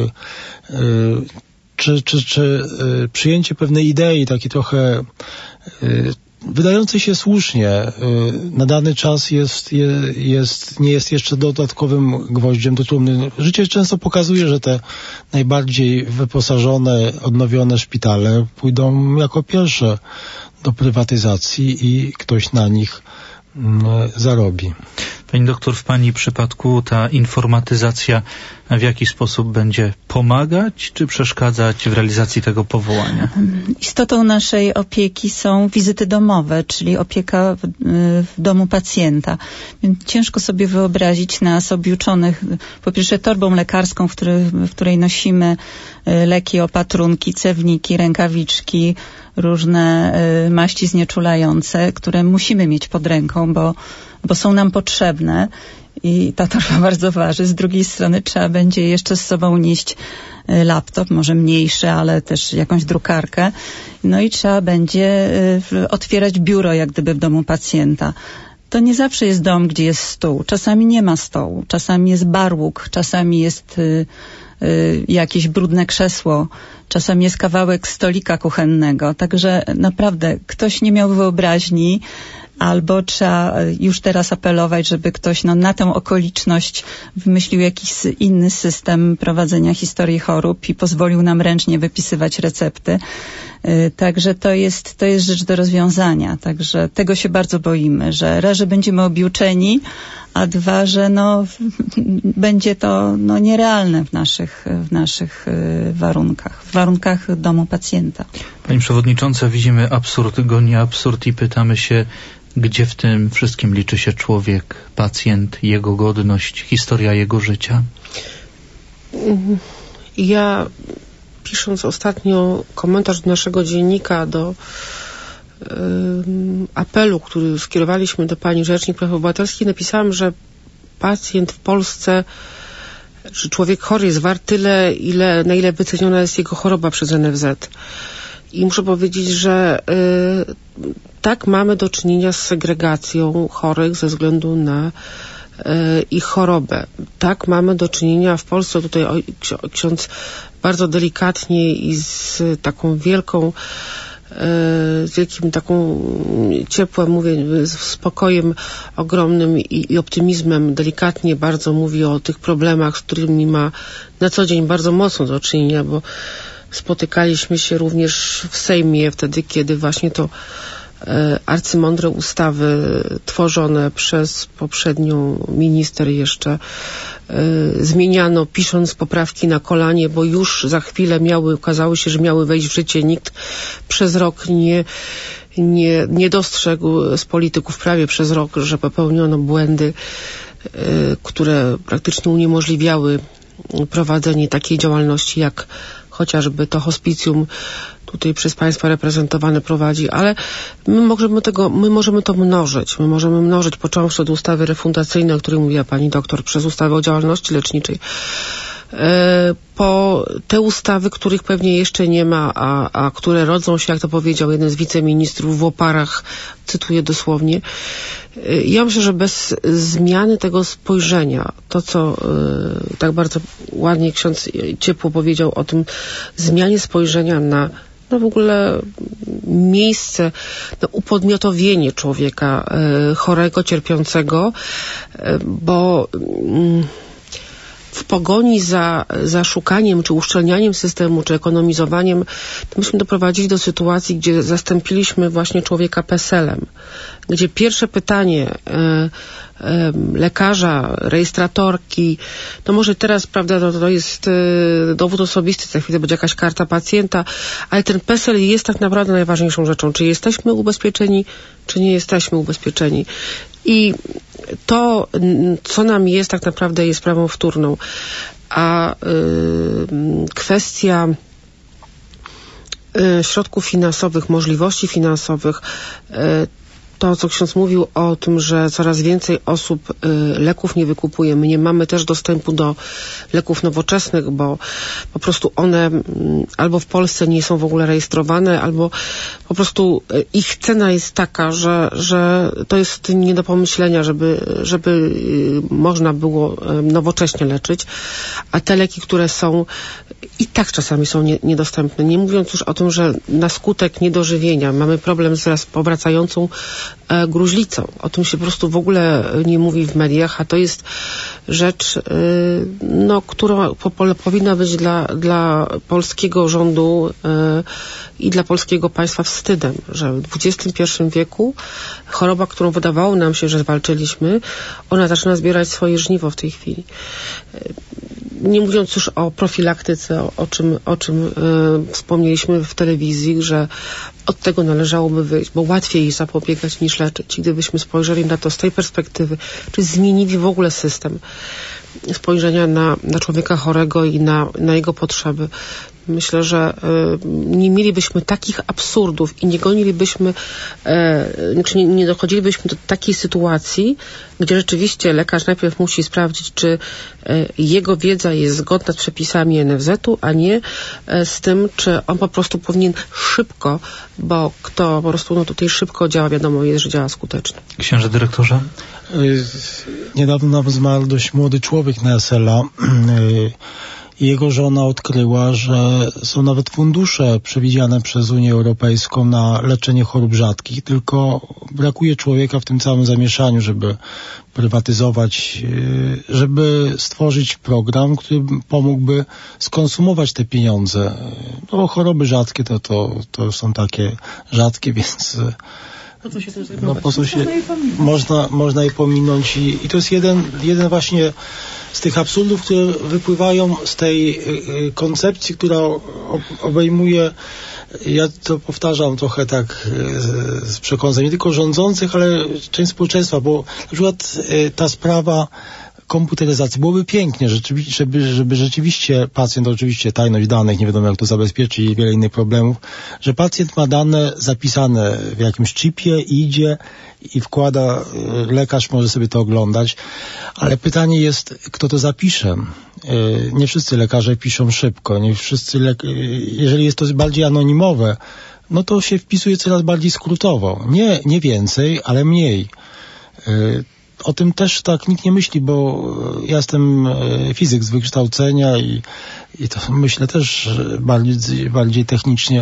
Czy przyjęcie pewnej idei, taki trochę wydający się słusznie, na dany czas nie jest jeszcze dodatkowym gwoździem do trumny. Życie często pokazuje, że te najbardziej wyposażone, odnowione szpitale pójdą jako pierwsze do prywatyzacji i ktoś na nich zarobi. Pani doktor, w Pani przypadku ta informatyzacja w jaki sposób będzie pomagać czy przeszkadzać w realizacji tego powołania? Istotą naszej opieki są wizyty domowe, czyli opieka w domu pacjenta. Więc ciężko sobie wyobrazić nas objuczonych, po pierwsze torbą lekarską, w której nosimy leki, opatrunki, cewniki, rękawiczki, różne maści znieczulające, które musimy mieć pod ręką, bo są nam potrzebne i ta torba bardzo waży. Z drugiej strony trzeba będzie jeszcze z sobą nieść laptop, może mniejszy, ale też jakąś drukarkę. No i trzeba będzie otwierać biuro jak gdyby w domu pacjenta. To nie zawsze jest dom, gdzie jest stół. Czasami nie ma stołu, czasami jest barłuk, czasami jest jakieś brudne krzesło, czasami jest kawałek stolika kuchennego. Także naprawdę ktoś nie miał wyobraźni, albo trzeba już teraz apelować, żeby ktoś na tę okoliczność wymyślił jakiś inny system prowadzenia historii chorób i pozwolił nam ręcznie wypisywać recepty. Także to jest rzecz do rozwiązania. Także tego się bardzo boimy, że raz, że będziemy objuczeni, a dwa, że będzie to nierealne w naszych warunkach, w warunkach domu pacjenta. Pani przewodnicząca, widzimy absurd, goni absurd i pytamy się, gdzie w tym wszystkim liczy się człowiek, pacjent, jego godność, historia jego życia? Ja, pisząc ostatnio komentarz do naszego dziennika, do apelu, który skierowaliśmy do pani Rzecznik Praw Obywatelskich, napisałam, że pacjent w Polsce, że człowiek chory jest wart tyle, na ile wyceniona jest jego choroba przez NFZ. I muszę powiedzieć, że tak, mamy do czynienia z segregacją chorych ze względu na ich chorobę. Tak, mamy do czynienia w Polsce, tutaj ksiądz bardzo delikatnie i z taką wielkim taką ciepłem, mówię, spokojem ogromnym i optymizmem, delikatnie bardzo mówi o tych problemach, z którymi ma na co dzień bardzo mocno do czynienia, bo spotykaliśmy się również w Sejmie wtedy, kiedy właśnie to arcymądre ustawy tworzone przez poprzednią minister jeszcze zmieniano, pisząc poprawki na kolanie, bo już za chwilę okazało się, że miały wejść w życie. Nikt przez rok nie dostrzegł z polityków prawie przez rok, że popełniono błędy, które praktycznie uniemożliwiały prowadzenie takiej działalności, jak chociażby to hospicjum tutaj przez państwa reprezentowane prowadzi, ale my możemy to mnożyć. My możemy mnożyć, począwszy od ustawy refundacyjnej, o której mówiła pani doktor, przez ustawę o działalności leczniczej, po te ustawy, których pewnie jeszcze nie ma, a które rodzą się, jak to powiedział jeden z wiceministrów, w oparach, cytuję dosłownie. Ja myślę, że bez zmiany tego spojrzenia, to co tak bardzo ładnie ksiądz ciepło powiedział o tym zmianie spojrzenia na w ogóle miejsce, upodmiotowienie człowieka chorego, cierpiącego, bo w pogoni za szukaniem, czy uszczelnianiem systemu, czy ekonomizowaniem, to myśmy doprowadzili do sytuacji, gdzie zastąpiliśmy właśnie człowieka PESEL-em, gdzie pierwsze pytanie lekarza, rejestratorki, to może teraz, prawda, to jest dowód osobisty, za chwilę będzie jakaś karta pacjenta, ale ten PESEL jest tak naprawdę najważniejszą rzeczą. Czy jesteśmy ubezpieczeni, czy nie jesteśmy ubezpieczeni. I to, co nam jest, tak naprawdę jest sprawą wtórną. A kwestia środków finansowych, możliwości finansowych, to, co ksiądz mówił o tym, że coraz więcej osób leków nie wykupuje. My nie mamy też dostępu do leków nowoczesnych, bo po prostu one albo w Polsce nie są w ogóle rejestrowane, albo po prostu ich cena jest taka, że to jest nie do pomyślenia, żeby można było nowocześnie leczyć, a te leki, które są, i tak czasami są niedostępne. Nie mówiąc już o tym, że na skutek niedożywienia mamy problem z powracającą gruźlicą. O tym się po prostu w ogóle nie mówi w mediach, a to jest rzecz, która powinna być dla polskiego rządu i dla polskiego państwa wstydem, że w XXI wieku choroba, którą wydawało nam się, że zwalczyliśmy, ona zaczyna zbierać swoje żniwo w tej chwili. Nie mówiąc już o profilaktyce, o czym wspomnieliśmy w telewizji, że od tego należałoby wyjść, bo łatwiej zapobiegać niż leczyć. I gdybyśmy spojrzeli na to z tej perspektywy, czy zmienili w ogóle system spojrzenia na człowieka chorego i na jego potrzeby, myślę, że nie mielibyśmy takich absurdów i nie gonilibyśmy, czy nie dochodzilibyśmy do takiej sytuacji, gdzie rzeczywiście lekarz najpierw musi sprawdzić, czy jego wiedza jest zgodna z przepisami NFZ-u, a nie z tym, czy on po prostu powinien szybko, bo kto po prostu tutaj szybko działa, wiadomo jest, że działa skutecznie. Księże dyrektorze? Niedawno nam zmarł dość młody człowiek na SLA. i jego żona odkryła, że są nawet fundusze przewidziane przez Unię Europejską na leczenie chorób rzadkich, tylko brakuje człowieka w tym całym zamieszaniu, żeby prywatyzować, żeby stworzyć program, który pomógłby skonsumować te pieniądze. No bo choroby rzadkie to są takie rzadkie, więc po co się można je pominąć i to jest jeden właśnie z tych absurdów, które wypływają z tej koncepcji, która obejmuje, ja to powtarzam trochę tak z przekąsem, nie tylko rządzących, ale część społeczeństwa, bo na przykład ta sprawa komputeryzacji. Byłoby pięknie, żeby rzeczywiście pacjent, oczywiście tajność danych, nie wiadomo jak to zabezpieczyć i wiele innych problemów, że pacjent ma dane zapisane w jakimś chipie, idzie i wkłada, lekarz może sobie to oglądać, ale pytanie jest, kto to zapisze. Nie wszyscy lekarze piszą szybko, nie wszyscy jeżeli jest to bardziej anonimowe, no to się wpisuje coraz bardziej skrótowo. Nie więcej, ale mniej. O tym też tak nikt nie myśli, bo ja jestem fizyk z wykształcenia i to myślę też bardziej technicznie.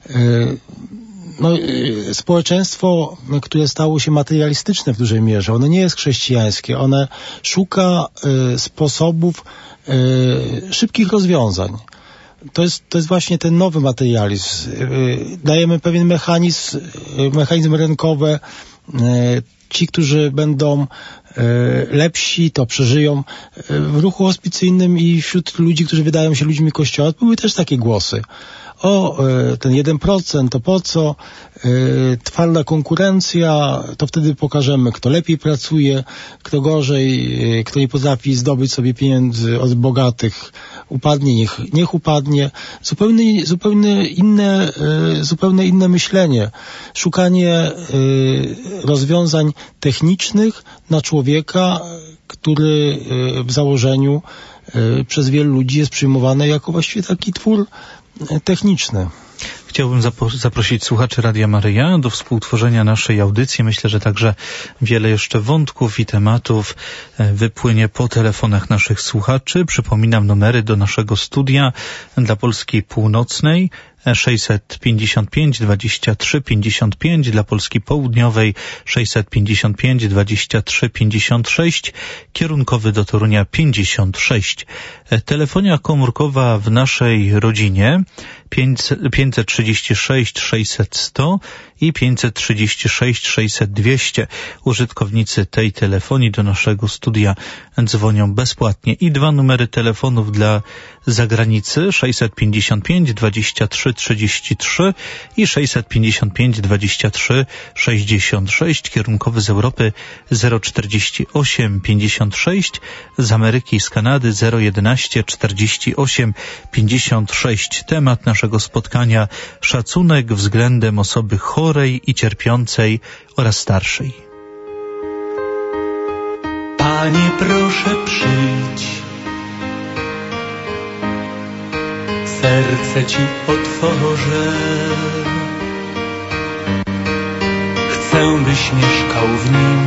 No, społeczeństwo, które stało się materialistyczne w dużej mierze, ono nie jest chrześcijańskie, one szuka sposobów szybkich rozwiązań. To jest właśnie ten nowy materializm. Dajemy pewien mechanizm rynkowy. Ci, którzy będą lepsi, to przeżyją. W ruchu hospicyjnym i wśród ludzi, którzy wydają się ludźmi Kościoła, były też takie głosy. Ten 1%, to po co? Twarda konkurencja, to wtedy pokażemy, kto lepiej pracuje, kto gorzej, kto nie potrafi zdobyć sobie pieniędzy od bogatych, upadnie, niech upadnie. Zupełnie inne myślenie. Szukanie rozwiązań technicznych na człowieka, który w założeniu przez wielu ludzi jest przyjmowany jako właściwie taki twór techniczny. Chciałbym zaprosić słuchaczy Radia Maryja do współtworzenia naszej audycji. Myślę, że także wiele jeszcze wątków i tematów wypłynie po telefonach naszych słuchaczy. Przypominam numery do naszego studia dla Polski Północnej 655 23 55, dla Polski Południowej 655 23 56, kierunkowy do Torunia 56. Telefonia komórkowa w naszej rodzinie 536 600 100 i 536 600 200. Użytkownicy tej telefonii do naszego studia dzwonią bezpłatnie. I dwa numery telefonów dla zagranicy 655 23 33 i 655 23 66, kierunkowy z Europy 048 56, z Ameryki i z Kanady 011 48 56. Temat naszego spotkania: szacunek względem osoby chorej i cierpiącej oraz starszej. Panie, proszę przyjdź, serce Ci otworzę. Chcę, byś mieszkał w nim,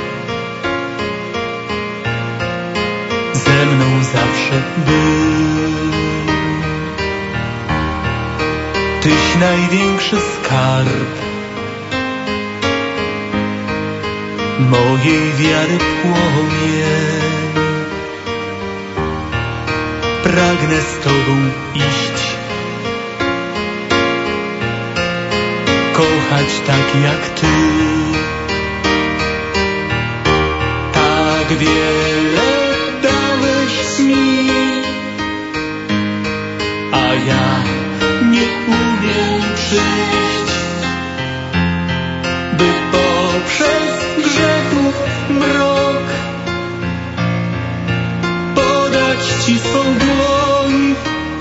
ze mną zawsze był. Tyś największy skarb mojej wiary płomień. Pragnę z Tobą iść, kochać tak jak Ty. Tak wiele dałeś mi, a ja nie umiem przyjść, by poprzez grzechów mrok podać Ci swą dłoń.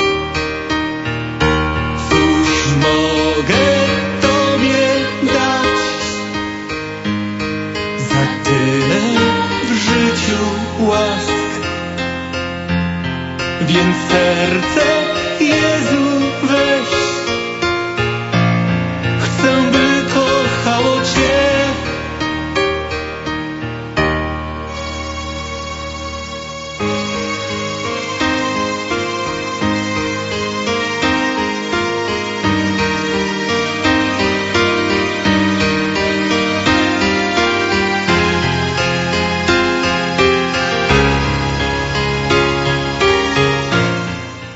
Cóż mogę Tobie dać za tyle w życiu łask? Więc serce Jezu weź, chcę, by kochało Cię.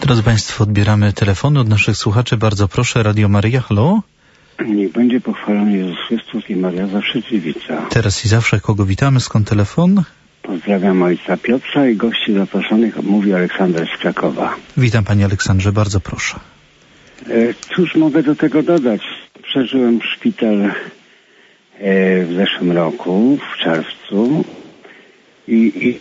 Drodzy Państwo, odbieramy telefony od naszych słuchaczy. Bardzo proszę, Radio Maryja, halo? Niech będzie pochwalony Jezus Chrystus i Maria zawsze dziewica. Teraz i zawsze, kogo witamy? Skąd telefon? Pozdrawiam ojca Piotra i gości zaproszonych. Mówi Aleksander z Krakowa. Witam Panie Aleksandrze, bardzo proszę. Cóż mogę do tego dodać? Przeżyłem szpital w zeszłym roku, w czerwcu i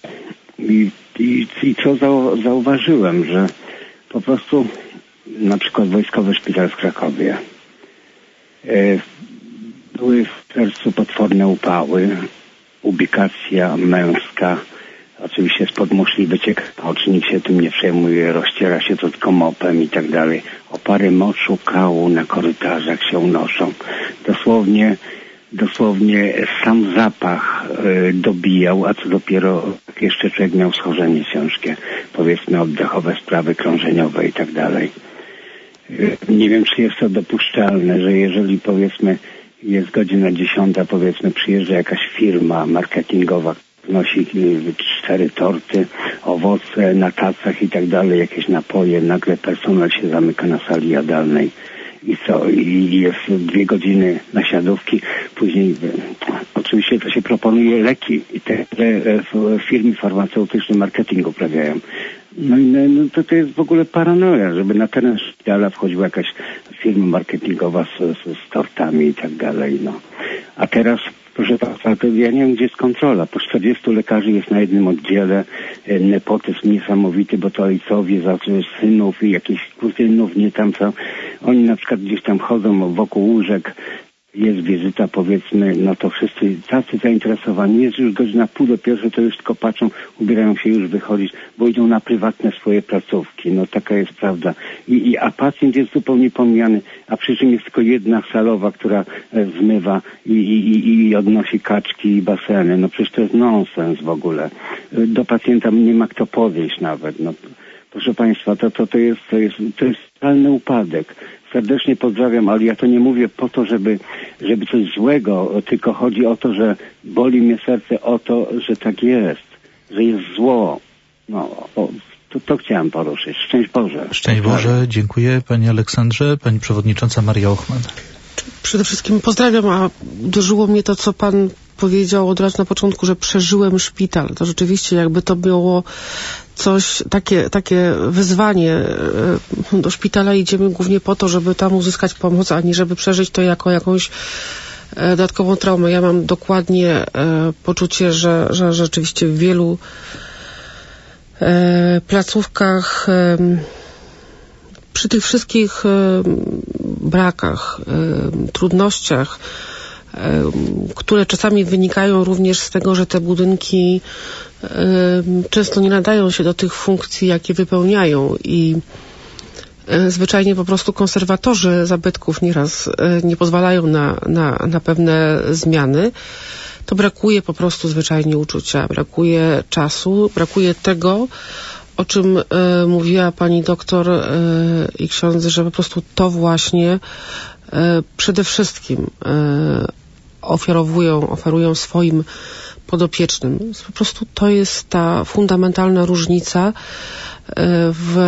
co zauważyłem, że po prostu na przykład Wojskowy Szpital w Krakowie były w sercu potworne upały, ubikacja męska, oczywiście spod muszli wycieka ocz, nikt się tym nie przejmuje, rozciera się to tylko mopem i tak dalej. Opary moczu, kału na korytarzach się unoszą. Dosłownie sam zapach dobijał, a co dopiero jeszcze człowiek miał schorzenie ciężkie, powiedzmy oddechowe sprawy krążeniowe i tak dalej. Nie wiem, czy jest to dopuszczalne, że jeżeli powiedzmy jest godzina 10, powiedzmy przyjeżdża jakaś firma marketingowa, nosi 4 torty, owoce na tacach i tak dalej, jakieś napoje, nagle personel się zamyka na sali jadalnej. I co? I jest 2 godziny nasiadówki. Później oczywiście to się proponuje leki i te firmy farmaceutyczne marketing uprawiają. No i to jest w ogóle paranoja, żeby na teren szpitala wchodziła jakaś firma marketingowa z tortami i tak dalej. No. A teraz, proszę Państwa, to ja nie wiem, gdzie jest kontrola. Po 40 lekarzy jest na jednym oddziale, nepotyzm niesamowity, bo to ojcowie za synów i jakichś kuzynów, nie tam co. Oni na przykład gdzieś tam chodzą wokół łóżek, jest wizyta, powiedzmy, no to wszyscy tacy zainteresowani. Jest już godzina 10:30, to już tylko patrzą, ubierają się już wychodzić, bo idą na prywatne swoje placówki. No taka jest prawda. A pacjent jest zupełnie pomijany, a przy czym jest tylko jedna salowa, która zmywa i odnosi kaczki i baseny. No przecież to jest nonsens w ogóle. Do pacjenta nie ma kto podejść nawet. No, proszę Państwa, to jest totalny upadek. Serdecznie pozdrawiam, ale ja to nie mówię po to, żeby coś złego, tylko chodzi o to, że boli mnie serce o to, że tak jest, że jest zło. No, to chciałem poruszyć. Szczęść Boże. Szczęść Boże, dziękuję Panie Aleksandrze. Pani Przewodnicząca Maria Ochman. Przede wszystkim pozdrawiam, a uderzyło mnie to, co Pan powiedział od razu na początku, że przeżyłem szpital. To rzeczywiście jakby to było coś, takie wyzwanie. Do szpitala idziemy głównie po to, żeby tam uzyskać pomoc, a nie żeby przeżyć to jako jakąś dodatkową traumę. Ja mam dokładnie poczucie, że rzeczywiście w wielu placówkach przy tych wszystkich brakach, trudnościach, które czasami wynikają również z tego, że te budynki często nie nadają się do tych funkcji, jakie wypełniają i zwyczajnie po prostu konserwatorzy zabytków nieraz nie pozwalają na pewne zmiany. To brakuje po prostu zwyczajnie uczucia, brakuje czasu, brakuje tego, o czym mówiła pani doktor i ksiądz, że po prostu to przede wszystkim oferują swoim podopiecznym. Po prostu to jest ta fundamentalna różnica w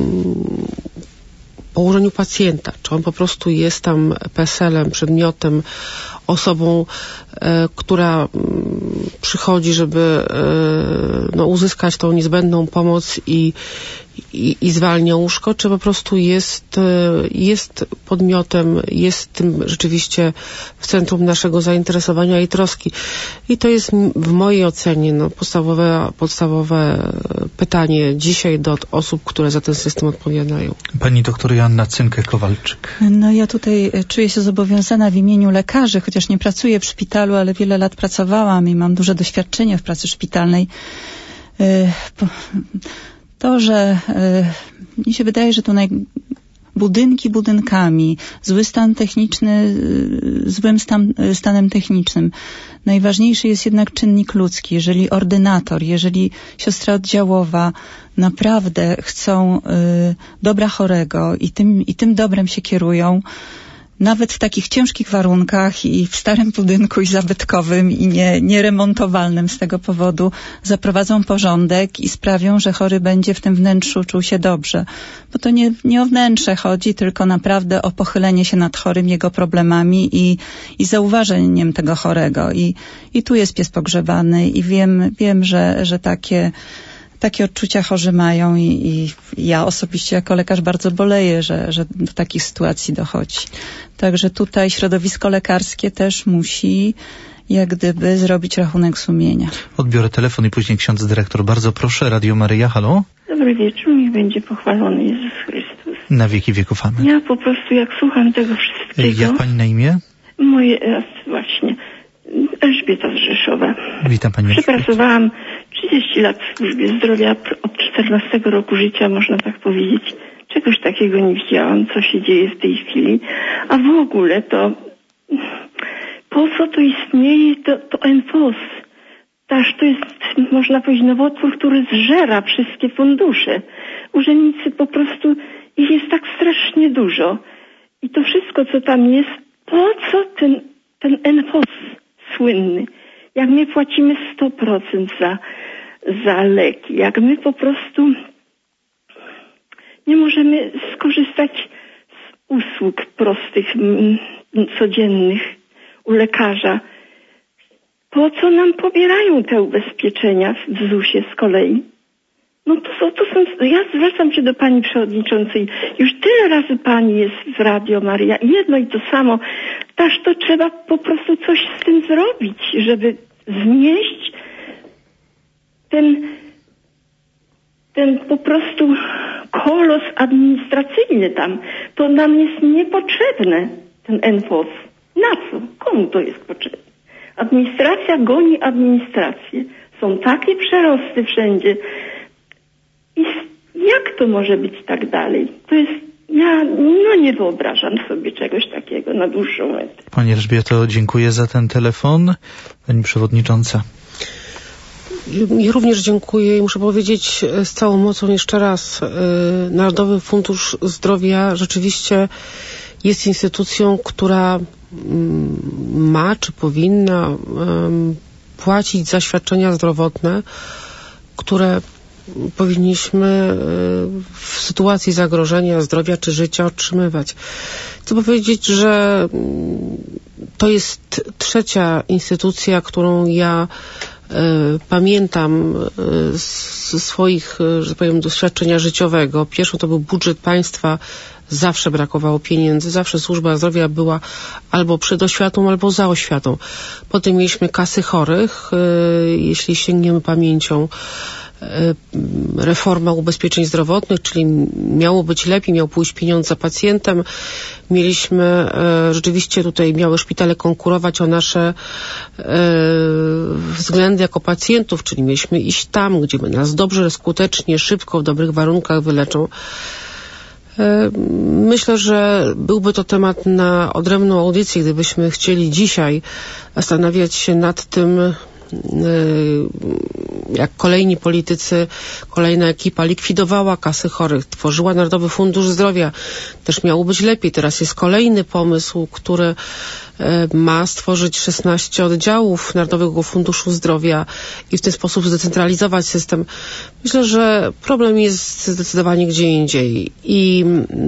położeniu pacjenta. Czy on po prostu jest tam PESEL-em, przedmiotem, osobą, która przychodzi, żeby uzyskać tą niezbędną pomoc i zwalnia łóżko, czy po prostu jest podmiotem, jest tym rzeczywiście w centrum naszego zainteresowania i troski. I to jest w mojej ocenie podstawowe pytanie dzisiaj do osób, które za ten system odpowiadają. Pani doktor Joanna Cynkę-Kowalczyk. No ja tutaj czuję się zobowiązana w imieniu lekarzy, chociaż nie pracuję w szpitalu, ale wiele lat pracowałam i mam duże doświadczenie w pracy szpitalnej. To, że mi się wydaje, że tu budynki budynkami, zły stan techniczny, złym stanem technicznym. Najważniejszy jest jednak czynnik ludzki. Jeżeli ordynator, jeżeli siostra oddziałowa naprawdę chcą dobra chorego i tym dobrem się kierują, nawet w takich ciężkich warunkach i w starym budynku i zabytkowym i nieremontowalnym z tego powodu zaprowadzą porządek i sprawią, że chory będzie w tym wnętrzu czuł się dobrze. Bo to nie o wnętrze chodzi, tylko naprawdę o pochylenie się nad chorym, jego problemami i zauważeniem tego chorego. I tu jest pies pogrzebany i wiem, że takie odczucia chorzy mają i ja osobiście jako lekarz bardzo boleję, że do takich sytuacji dochodzi. Także tutaj środowisko lekarskie też musi jak gdyby zrobić rachunek sumienia. Odbiorę telefon i później ksiądz dyrektor. Bardzo proszę, Radio Maryja, halo? Dobry wieczór, niech będzie pochwalony Jezus Chrystus. Na wieki wieków amen. Ja po prostu jak słucham tego wszystkiego... Jak pani na imię? Moje, właśnie, Elżbieta z Rzeszowa. Witam pani. Przepracowałam 30 lat w służbie zdrowia, od 14 roku życia, można tak powiedzieć. Czegoś takiego nie widziałam, co się dzieje w tej chwili. A w ogóle to, po co to istnieje, to NFOS. To jest, można powiedzieć, nowotwór, który zżera wszystkie fundusze. Urzędnicy po prostu, ich jest tak strasznie dużo. I to wszystko, co tam jest, po co ten NFOS słynny? Jak my płacimy 100% za leki, jak my po prostu nie możemy skorzystać z usług prostych, codziennych u lekarza. Po co nam pobierają te ubezpieczenia w ZUS-ie z kolei? No to są, ja zwracam się do pani przewodniczącej. Już tyle razy pani jest w Radio Maryja. Jedno i to samo. To trzeba po prostu coś z tym zrobić, żeby znieść ten po prostu kolos administracyjny tam. To nam jest niepotrzebne, ten NFOS. Na co? Komu to jest potrzebne? Administracja goni administrację. Są takie przerosty wszędzie. I jak to może być tak dalej? To jest, ja nie wyobrażam sobie czegoś takiego na dłuższą metę. Pani Elżbieto, dziękuję za ten telefon. Pani przewodnicząca. Ja również dziękuję i muszę powiedzieć z całą mocą jeszcze raz, Narodowy Fundusz Zdrowia rzeczywiście jest instytucją, która ma czy powinna płacić za świadczenia zdrowotne, które powinniśmy w sytuacji zagrożenia zdrowia czy życia otrzymywać. Chcę powiedzieć, że to jest trzecia instytucja, którą ja pamiętam ze swoich, że tak powiem, doświadczenia życiowego. Pierwszą to był budżet państwa. Zawsze brakowało pieniędzy, zawsze służba zdrowia była albo przed oświatą, albo za oświatą. Potem mieliśmy kasy chorych, jeśli sięgniemy pamięcią, reforma ubezpieczeń zdrowotnych, czyli miało być lepiej, miał pójść pieniądz za pacjentem. Mieliśmy, rzeczywiście tutaj miały szpitale konkurować o nasze względy jako pacjentów, czyli mieliśmy iść tam, gdzie nas dobrze, skutecznie, szybko, w dobrych warunkach wyleczą. Myślę, że byłby to temat na odrębną audycję, gdybyśmy chcieli dzisiaj zastanawiać się nad tym, jak kolejni politycy, kolejna ekipa likwidowała kasy chorych, tworzyła Narodowy Fundusz Zdrowia. Też miało być lepiej. Teraz jest kolejny pomysł, który ma stworzyć 16 oddziałów Narodowego Funduszu Zdrowia i w ten sposób zdecentralizować system. Myślę, że problem jest zdecydowanie gdzie indziej. I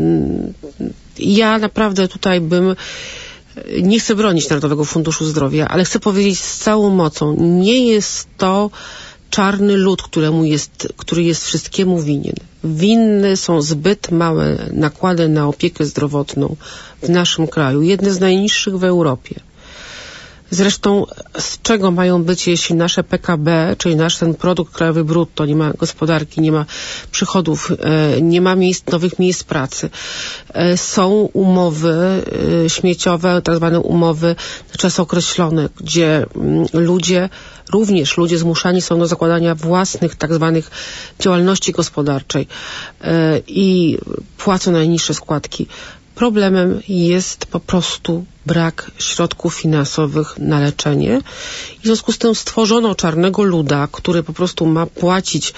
ja naprawdę tutaj nie chcę bronić Narodowego Funduszu Zdrowia, ale chcę powiedzieć z całą mocą, nie jest to czarny lud, który jest wszystkiemu winien. Winne są zbyt małe nakłady na opiekę zdrowotną w naszym kraju, jedne z najniższych w Europie. Zresztą z czego mają być, jeśli nasze PKB, czyli nasz ten produkt krajowy brutto, nie ma gospodarki, nie ma przychodów, nie ma nowych miejsc pracy. Są umowy śmieciowe, tak zwane umowy na czas określony, gdzie również ludzie zmuszani są do zakładania własnych tak zwanych działalności gospodarczej i płacą najniższe składki. Problemem jest po prostu brak środków finansowych na leczenie. W związku z tym stworzono czarnego luda, który po prostu ma płacić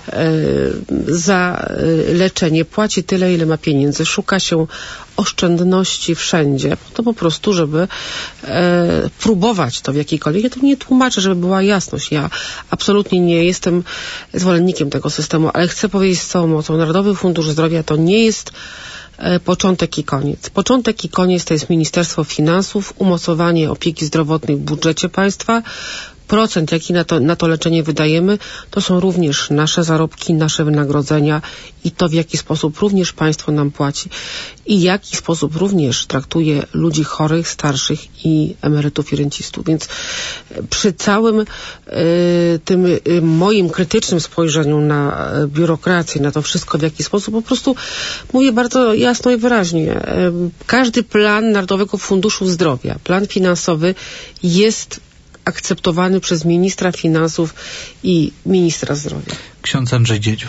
za leczenie, płaci tyle, ile ma pieniędzy. Szuka się oszczędności wszędzie, to po prostu, żeby próbować to w jakiejkolwiek. Ja to nie tłumaczę, żeby była jasność. Ja absolutnie nie jestem zwolennikiem tego systemu, ale chcę powiedzieć z całą mocą, Narodowy Fundusz Zdrowia to nie jest początek i koniec. Początek i koniec to jest Ministerstwo Finansów, umocowanie opieki zdrowotnej w budżecie państwa. Procent, jaki na to leczenie wydajemy, to są również nasze zarobki, nasze wynagrodzenia i to, w jaki sposób również państwo nam płaci i w jaki sposób również traktuje ludzi chorych, starszych i emerytów i rencistów. Więc przy całym tym moim krytycznym spojrzeniu na biurokrację, na to wszystko, w jaki sposób, po prostu mówię bardzo jasno i wyraźnie. Każdy plan Narodowego Funduszu Zdrowia, plan finansowy jest akceptowany przez ministra finansów i ministra zdrowia. Ksiądz Andrzej Dziedziul.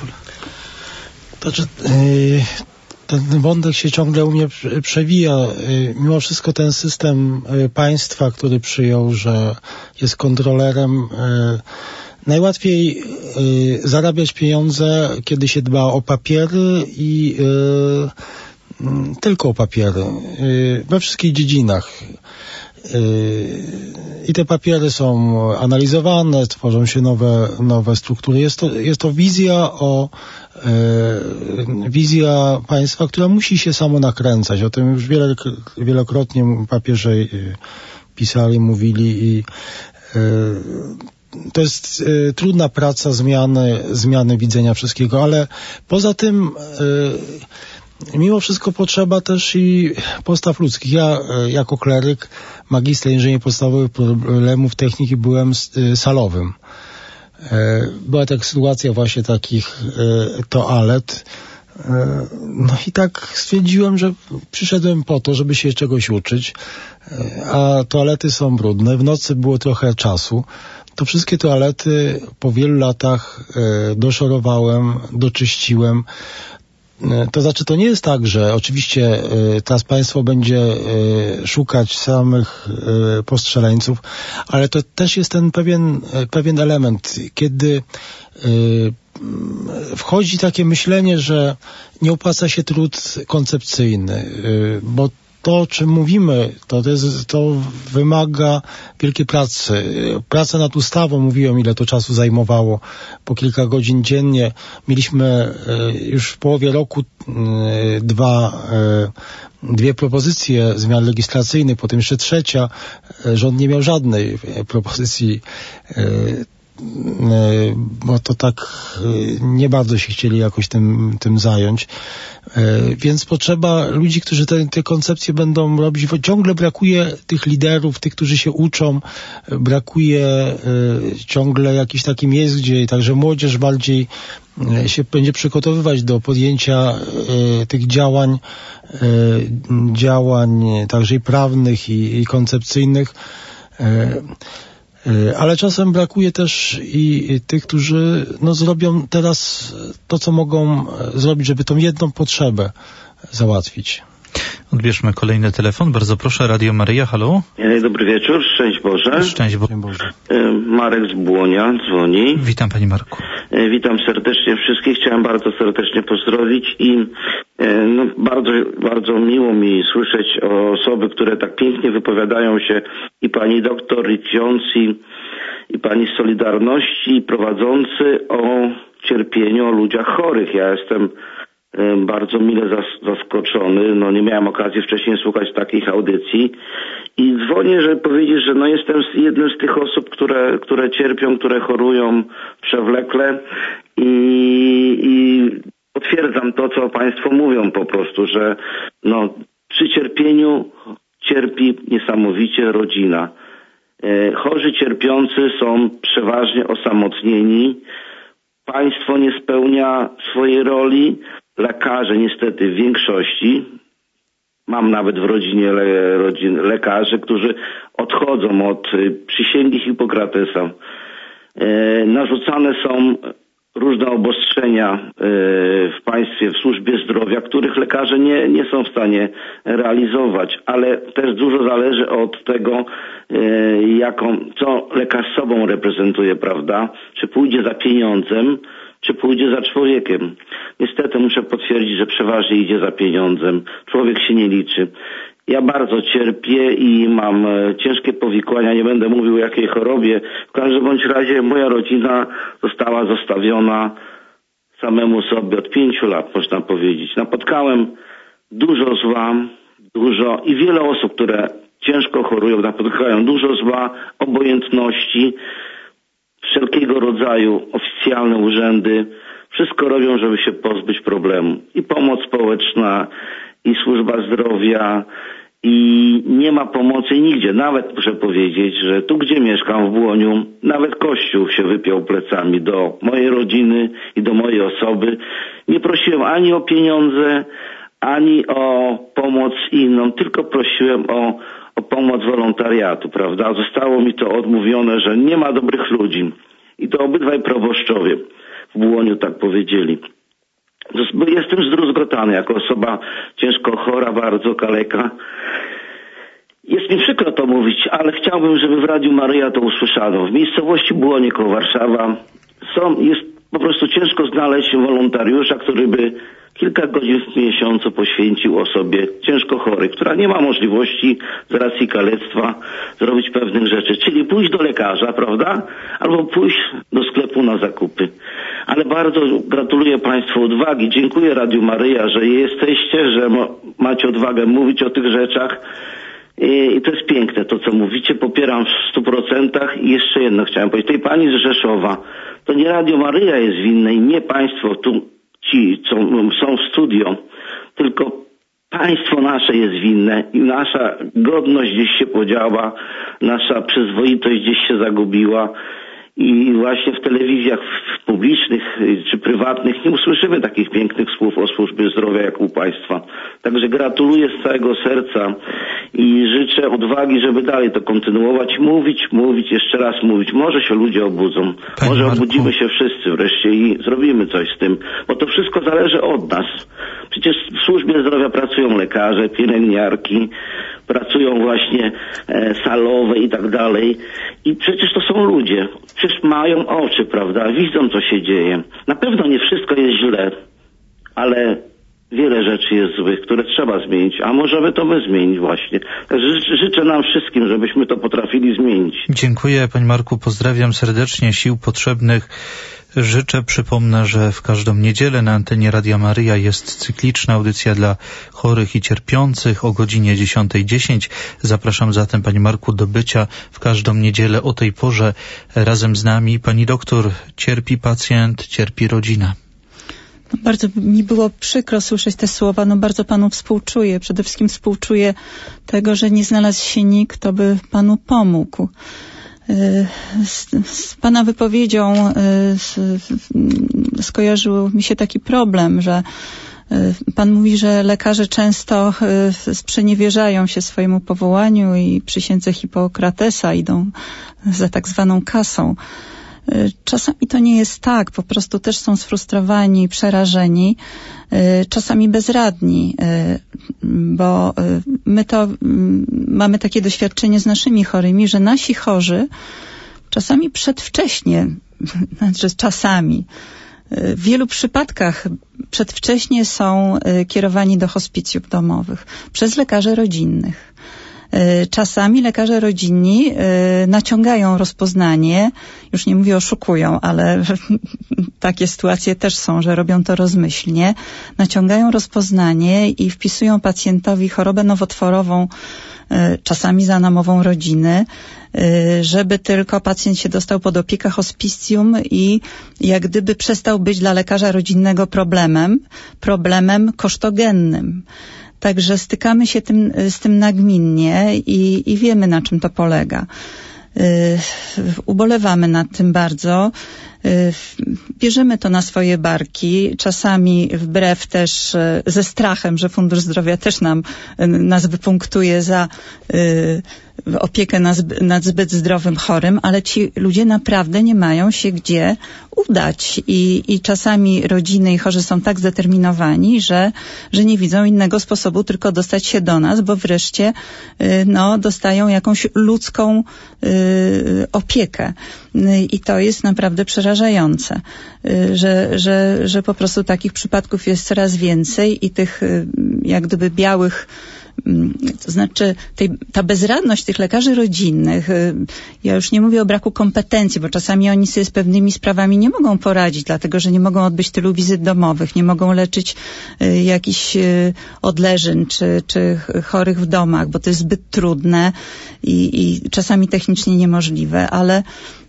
Ten wątek się ciągle u mnie przewija. Mimo wszystko ten system państwa, który przyjął, że jest kontrolerem, najłatwiej zarabiać pieniądze, kiedy się dba o papiery i tylko o papiery. We wszystkich dziedzinach. I te papiery są analizowane, tworzą się nowe struktury. Jest to wizja państwa, która musi się samo nakręcać. O tym już wielokrotnie papieże pisali, mówili i to jest trudna praca zmiany widzenia wszystkiego, ale poza tym mimo wszystko potrzeba też i postaw ludzkich. Ja jako kleryk, magister inżynierii podstawowych problemów techniki byłem salowym. Była taka sytuacja właśnie takich toalet. No i tak stwierdziłem, że przyszedłem po to, żeby się czegoś uczyć, a toalety są brudne. W nocy było trochę czasu. To wszystkie toalety po wielu latach doszorowałem, doczyściłem. To znaczy, to nie jest tak, że oczywiście teraz państwo będzie szukać samych postrzeleńców, ale to też jest ten pewien element, kiedy wchodzi takie myślenie, że nie opłaca się trud koncepcyjny, bo to, o czym mówimy, to wymaga wielkiej pracy. Praca nad ustawą, mówiłem, ile to czasu zajmowało, po kilka godzin dziennie. Mieliśmy już w połowie roku dwie propozycje zmian legislacyjnych, potem jeszcze trzecia. Rząd nie miał żadnej propozycji, bo to tak nie bardzo się chcieli jakoś tym zająć. Więc potrzeba ludzi, którzy te koncepcje będą robić. Ciągle brakuje tych liderów, tych, którzy się uczą. Brakuje ciągle jakichś takich miejsc, gdzie także młodzież bardziej się będzie przygotowywać do podjęcia tych działań także i prawnych i koncepcyjnych. Ale czasem brakuje też i tych, którzy zrobią teraz to, co mogą zrobić, żeby tą jedną potrzebę załatwić. Odbierzmy kolejny telefon. Bardzo proszę, Radio Maryja, halo. Dobry wieczór, szczęść Boże. Szczęść Boże. Marek z Błonia dzwoni. Witam, panie Marku. Witam serdecznie wszystkich. Chciałem bardzo serdecznie pozdrowić i bardzo, bardzo miło mi słyszeć o osoby, które tak pięknie wypowiadają się, i pani doktor, i ksiądz, i pani z Solidarności, prowadzący o cierpieniu, o ludziach chorych. Ja jestem bardzo mile zaskoczony. Nie miałem okazji wcześniej słuchać takich audycji i dzwonię, żeby powiedzieć, że jestem jednym z tych osób, które cierpią, które chorują przewlekle i potwierdzam to, co państwo mówią po prostu, że przy cierpieniu cierpi niesamowicie rodzina. Chorzy cierpiący są przeważnie osamotnieni. Państwo nie spełnia swojej roli. Lekarze niestety w większości, mam nawet w rodzinie lekarzy, którzy odchodzą od przysięgi Hipokratesa. Narzucane są różne obostrzenia w państwie, w służbie zdrowia, których lekarze nie są w stanie realizować, ale też dużo zależy od tego, co lekarz sobą reprezentuje, prawda? Czy pójdzie za pieniądzem, czy pójdzie za człowiekiem. Niestety muszę potwierdzić, że przeważnie idzie za pieniądzem. Człowiek się nie liczy. Ja bardzo cierpię i mam ciężkie powikłania, nie będę mówił o jakiej chorobie. W każdym bądź razie moja rodzina została zostawiona samemu sobie od 5 lat, można powiedzieć. Napotkałem dużo zła, i wiele osób, które ciężko chorują, napotkają dużo zła, obojętności, wszelkiego rodzaju oficjalne urzędy. Wszystko robią, żeby się pozbyć problemu. I pomoc społeczna, i służba zdrowia, i nie ma pomocy nigdzie. Nawet muszę powiedzieć, że tu, gdzie mieszkam w Błoniu, nawet Kościół się wypiął plecami do mojej rodziny i do mojej osoby. Nie prosiłem ani o pieniądze, ani o pomoc inną, tylko prosiłem o pomoc wolontariatu, prawda? Zostało mi to odmówione, że nie ma dobrych ludzi. I to obydwaj proboszczowie w Błoniu tak powiedzieli. Jestem zdruzgotany jako osoba ciężko chora, bardzo kaleka. Jest mi przykro to mówić, ale chciałbym, żeby w Radiu Maryja to usłyszano. W miejscowości Błonie koło Warszawa jest po prostu ciężko znaleźć wolontariusza, który by kilka godzin w miesiącu poświęcił osobie ciężko chorej, która nie ma możliwości z racji kalectwa zrobić pewnych rzeczy, czyli pójść do lekarza, prawda? Albo pójść do sklepu na zakupy. Ale bardzo gratuluję Państwu odwagi. Dziękuję Radiu Maryja, że jesteście, że macie odwagę mówić o tych rzeczach. I to jest piękne, to co mówicie, popieram w 100%. I jeszcze jedno chciałem powiedzieć. Tej pani z Rzeszowa, to nie Radio Maryja jest winne i nie Państwo tu, ci, co są w studio, tylko państwo nasze jest winne i nasza godność gdzieś się podziała, nasza przyzwoitość gdzieś się zagubiła i właśnie w telewizjach publicznych czy prywatnych nie usłyszymy takich pięknych słów o służbie zdrowia jak u państwa. Także gratuluję z całego serca i życzę odwagi, żeby dalej to kontynuować, mówić, jeszcze raz mówić. Może się ludzie obudzą, może obudzimy się wszyscy wreszcie i zrobimy coś z tym, bo to wszystko zależy od nas. Przecież w służbie zdrowia pracują lekarze, pielęgniarki, pracują właśnie salowe i tak dalej. I przecież to są ludzie. Przecież mają oczy, prawda? Widzą, co się dzieje. Na pewno nie wszystko jest źle, ale wiele rzeczy jest złych, które trzeba zmienić, a możemy to my zmienić właśnie. Także życzę nam wszystkim, żebyśmy to potrafili zmienić. Dziękuję, Panie Marku, pozdrawiam serdecznie, sił potrzebnych życzę. Przypomnę, że w każdą niedzielę na antenie Radia Maryja jest cykliczna audycja dla chorych i cierpiących o godzinie 10:10. Zapraszam zatem, Panie Marku, do bycia w każdą niedzielę o tej porze razem z nami. Pani doktor, cierpi pacjent, cierpi rodzina. Bardzo mi było przykro słyszeć te słowa. Bardzo Panu współczuję. Przede wszystkim współczuję tego, że nie znalazł się nikt, kto by Panu pomógł. Z Pana wypowiedzią skojarzył mi się taki problem, że Pan mówi, że lekarze często sprzeniewierzają się swojemu powołaniu i przysiędze Hipokratesa, idą za tak zwaną kasą. Czasami to nie jest tak, po prostu też są sfrustrowani, przerażeni, czasami bezradni, bo my to mamy takie doświadczenie z naszymi chorymi, że nasi chorzy czasami przedwcześnie, w wielu przypadkach przedwcześnie są kierowani do hospicjów domowych przez lekarzy rodzinnych. Czasami lekarze rodzinni naciągają rozpoznanie, już nie mówię oszukują, ale takie sytuacje też są, że robią to rozmyślnie, naciągają rozpoznanie i wpisują pacjentowi chorobę nowotworową, czasami za namową rodziny, żeby tylko pacjent się dostał pod opiekę hospicjum i jak gdyby przestał być dla lekarza rodzinnego problemem kosztogennym. Także stykamy się z tym nagminnie i wiemy, na czym to polega. Ubolewamy nad tym bardzo. Bierzemy to na swoje barki, czasami wbrew też ze strachem, że Fundusz Zdrowia też nas wypunktuje za opiekę nad zbyt zdrowym chorym, ale ci ludzie naprawdę nie mają się gdzie udać i czasami rodziny i chorzy są tak zdeterminowani, że nie widzą innego sposobu, tylko dostać się do nas, bo wreszcie dostają jakąś ludzką opiekę. I to jest naprawdę przerażające, że po prostu takich przypadków jest coraz więcej i tych jak gdyby białych, to znaczy ta bezradność tych lekarzy rodzinnych, ja już nie mówię o braku kompetencji, bo czasami oni sobie z pewnymi sprawami nie mogą poradzić, dlatego że nie mogą odbyć tylu wizyt domowych, nie mogą leczyć jakichś odleżyn czy chorych w domach, bo to jest zbyt trudne i czasami technicznie niemożliwe, ale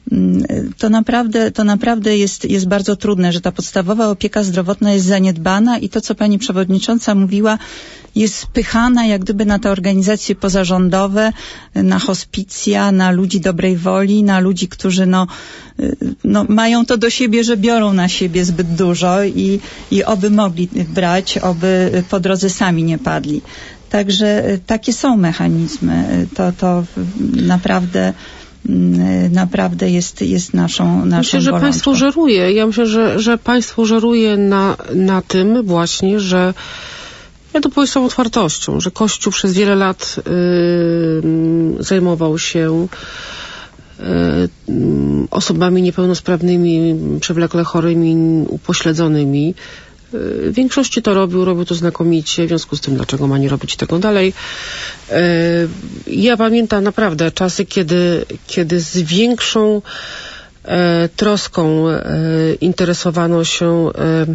to naprawdę jest bardzo trudne, że ta podstawowa opieka zdrowotna jest zaniedbana i to, co pani przewodnicząca mówiła, jest spychana jak gdyby na te organizacje pozarządowe, na hospicja, na ludzi dobrej woli, na ludzi, którzy mają to do siebie, że biorą na siebie zbyt dużo i oby mogli brać, oby po drodze sami nie padli. Także takie są mechanizmy. To naprawdę jest naszą myślę, że bolączką. państwo żeruje. Ja myślę, że państwo żeruje na tym właśnie, że ja to powiem z całą otwartością, że Kościół przez wiele lat zajmował się osobami niepełnosprawnymi, przewlekle chorymi, upośledzonymi. W większości to robił to znakomicie, w związku z tym dlaczego ma nie robić tego dalej. Ja pamiętam naprawdę czasy, kiedy z większą troską interesowano się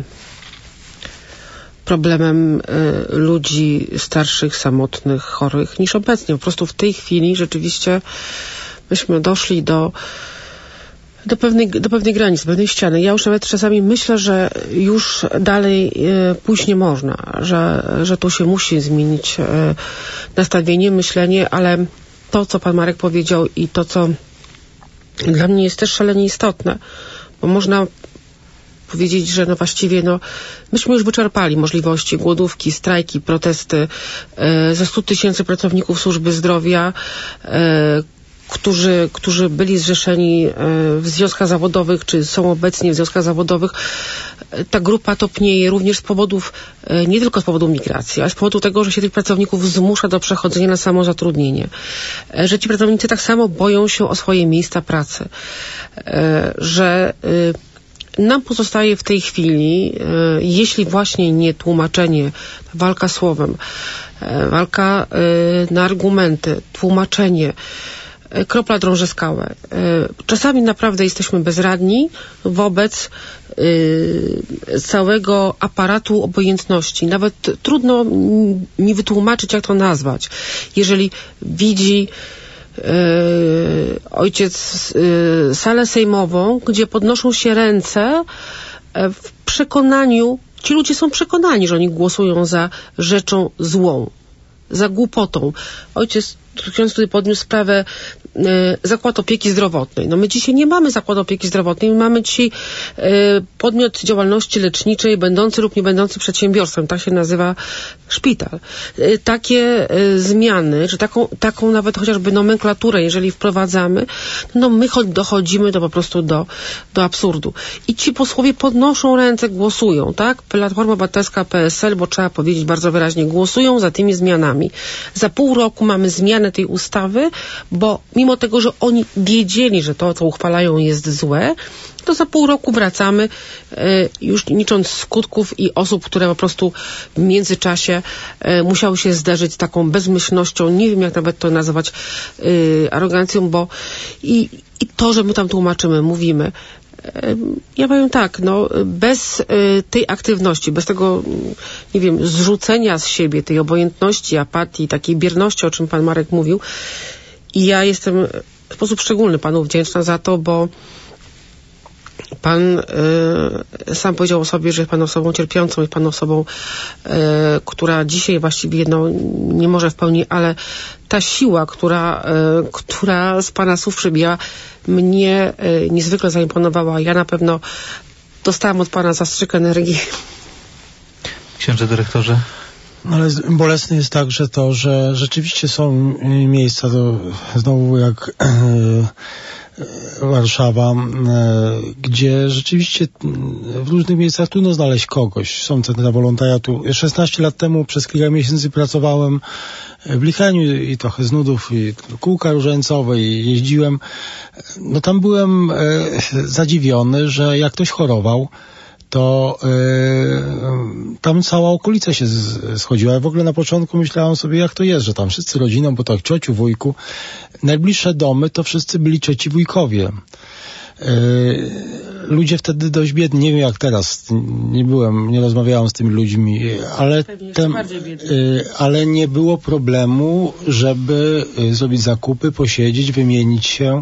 problemem ludzi starszych, samotnych, chorych, niż obecnie. Po prostu w tej chwili rzeczywiście myśmy doszli do pewnej granicy, pewnej ściany. Ja już nawet czasami myślę, że już dalej pójść nie można, że tu się musi zmienić nastawienie, myślenie, ale to, co pan Marek powiedział i to, co dla mnie jest też szalenie istotne, bo można powiedzieć, że właściwie myśmy już wyczerpali możliwości głodówki, strajki, protesty ze 100 000 pracowników służby zdrowia, którzy byli zrzeszeni w związkach zawodowych, czy są obecnie w związkach zawodowych. Ta grupa topnieje również z powodów, nie tylko z powodu migracji, ale z powodu tego, że się tych pracowników zmusza do przechodzenia na samozatrudnienie. Że ci pracownicy tak samo boją się o swoje miejsca pracy. Że nam pozostaje w tej chwili, jeśli właśnie nie tłumaczenie, walka słowem, walka na argumenty, tłumaczenie, kropla drąży skałę. Czasami naprawdę jesteśmy bezradni wobec całego aparatu obojętności. Nawet trudno mi wytłumaczyć, jak to nazwać. Jeżeli widzi ojciec salę sejmową, gdzie podnoszą się ręce w przekonaniu, ci ludzie są przekonani, że oni głosują za rzeczą złą, za głupotą. Ojciec tutaj podniósł sprawę Zakład Opieki Zdrowotnej. My dzisiaj nie mamy Zakładu Opieki Zdrowotnej, mamy dzisiaj podmiot działalności leczniczej będący lub nie będący przedsiębiorstwem. Tak się nazywa szpital. Takie zmiany, czy taką nawet chociażby nomenklaturę, jeżeli wprowadzamy, my dochodzimy po prostu do absurdu. I ci posłowie podnoszą ręce, głosują, tak? Platforma Obywatelska, PSL, bo trzeba powiedzieć bardzo wyraźnie, głosują za tymi zmianami. Za pół roku mamy zmianę tej ustawy, bo mimo tego, że oni wiedzieli, że to, co uchwalają, jest złe, to za pół roku wracamy, już licząc skutków i osób, które po prostu w międzyczasie musiały się zderzyć z taką bezmyślnością, nie wiem jak nawet to nazywać arogancją, bo i to, że my tam tłumaczymy, mówimy. Ja powiem tak, bez tej aktywności, bez tego, nie wiem, zrzucenia z siebie tej obojętności, apatii, takiej bierności, o czym pan Marek mówił, i ja jestem w sposób szczególny panu wdzięczna za to, bo pan sam powiedział o sobie, że jest pan osobą cierpiącą, jest pan osobą, która dzisiaj właściwie nie może w pełni, ale ta siła, która z pana słów przebija, mnie niezwykle zaimponowała. Ja na pewno dostałam od pana zastrzyk energii. Księże dyrektorze? No ale bolesne jest także to, że rzeczywiście są miejsca, znowu jak Warszawa, gdzie rzeczywiście w różnych miejscach trudno znaleźć kogoś. Są centra wolontariatu. 16 lat temu przez kilka miesięcy pracowałem w Licheniu i trochę z nudów, i kółka różańcowe, i jeździłem. No tam byłem zadziwiony, że jak ktoś chorował, to tam cała okolica się schodziła. Ja w ogóle na początku myślałem sobie, jak to jest, że tam wszyscy rodziną, bo tak ciociu, wujku. Najbliższe domy to wszyscy byli cioci, wujkowie. Ludzie wtedy dość biedni, nie wiem jak teraz, nie rozmawiałem z tymi ludźmi, ale nie było problemu, żeby zrobić zakupy, posiedzieć, wymienić się.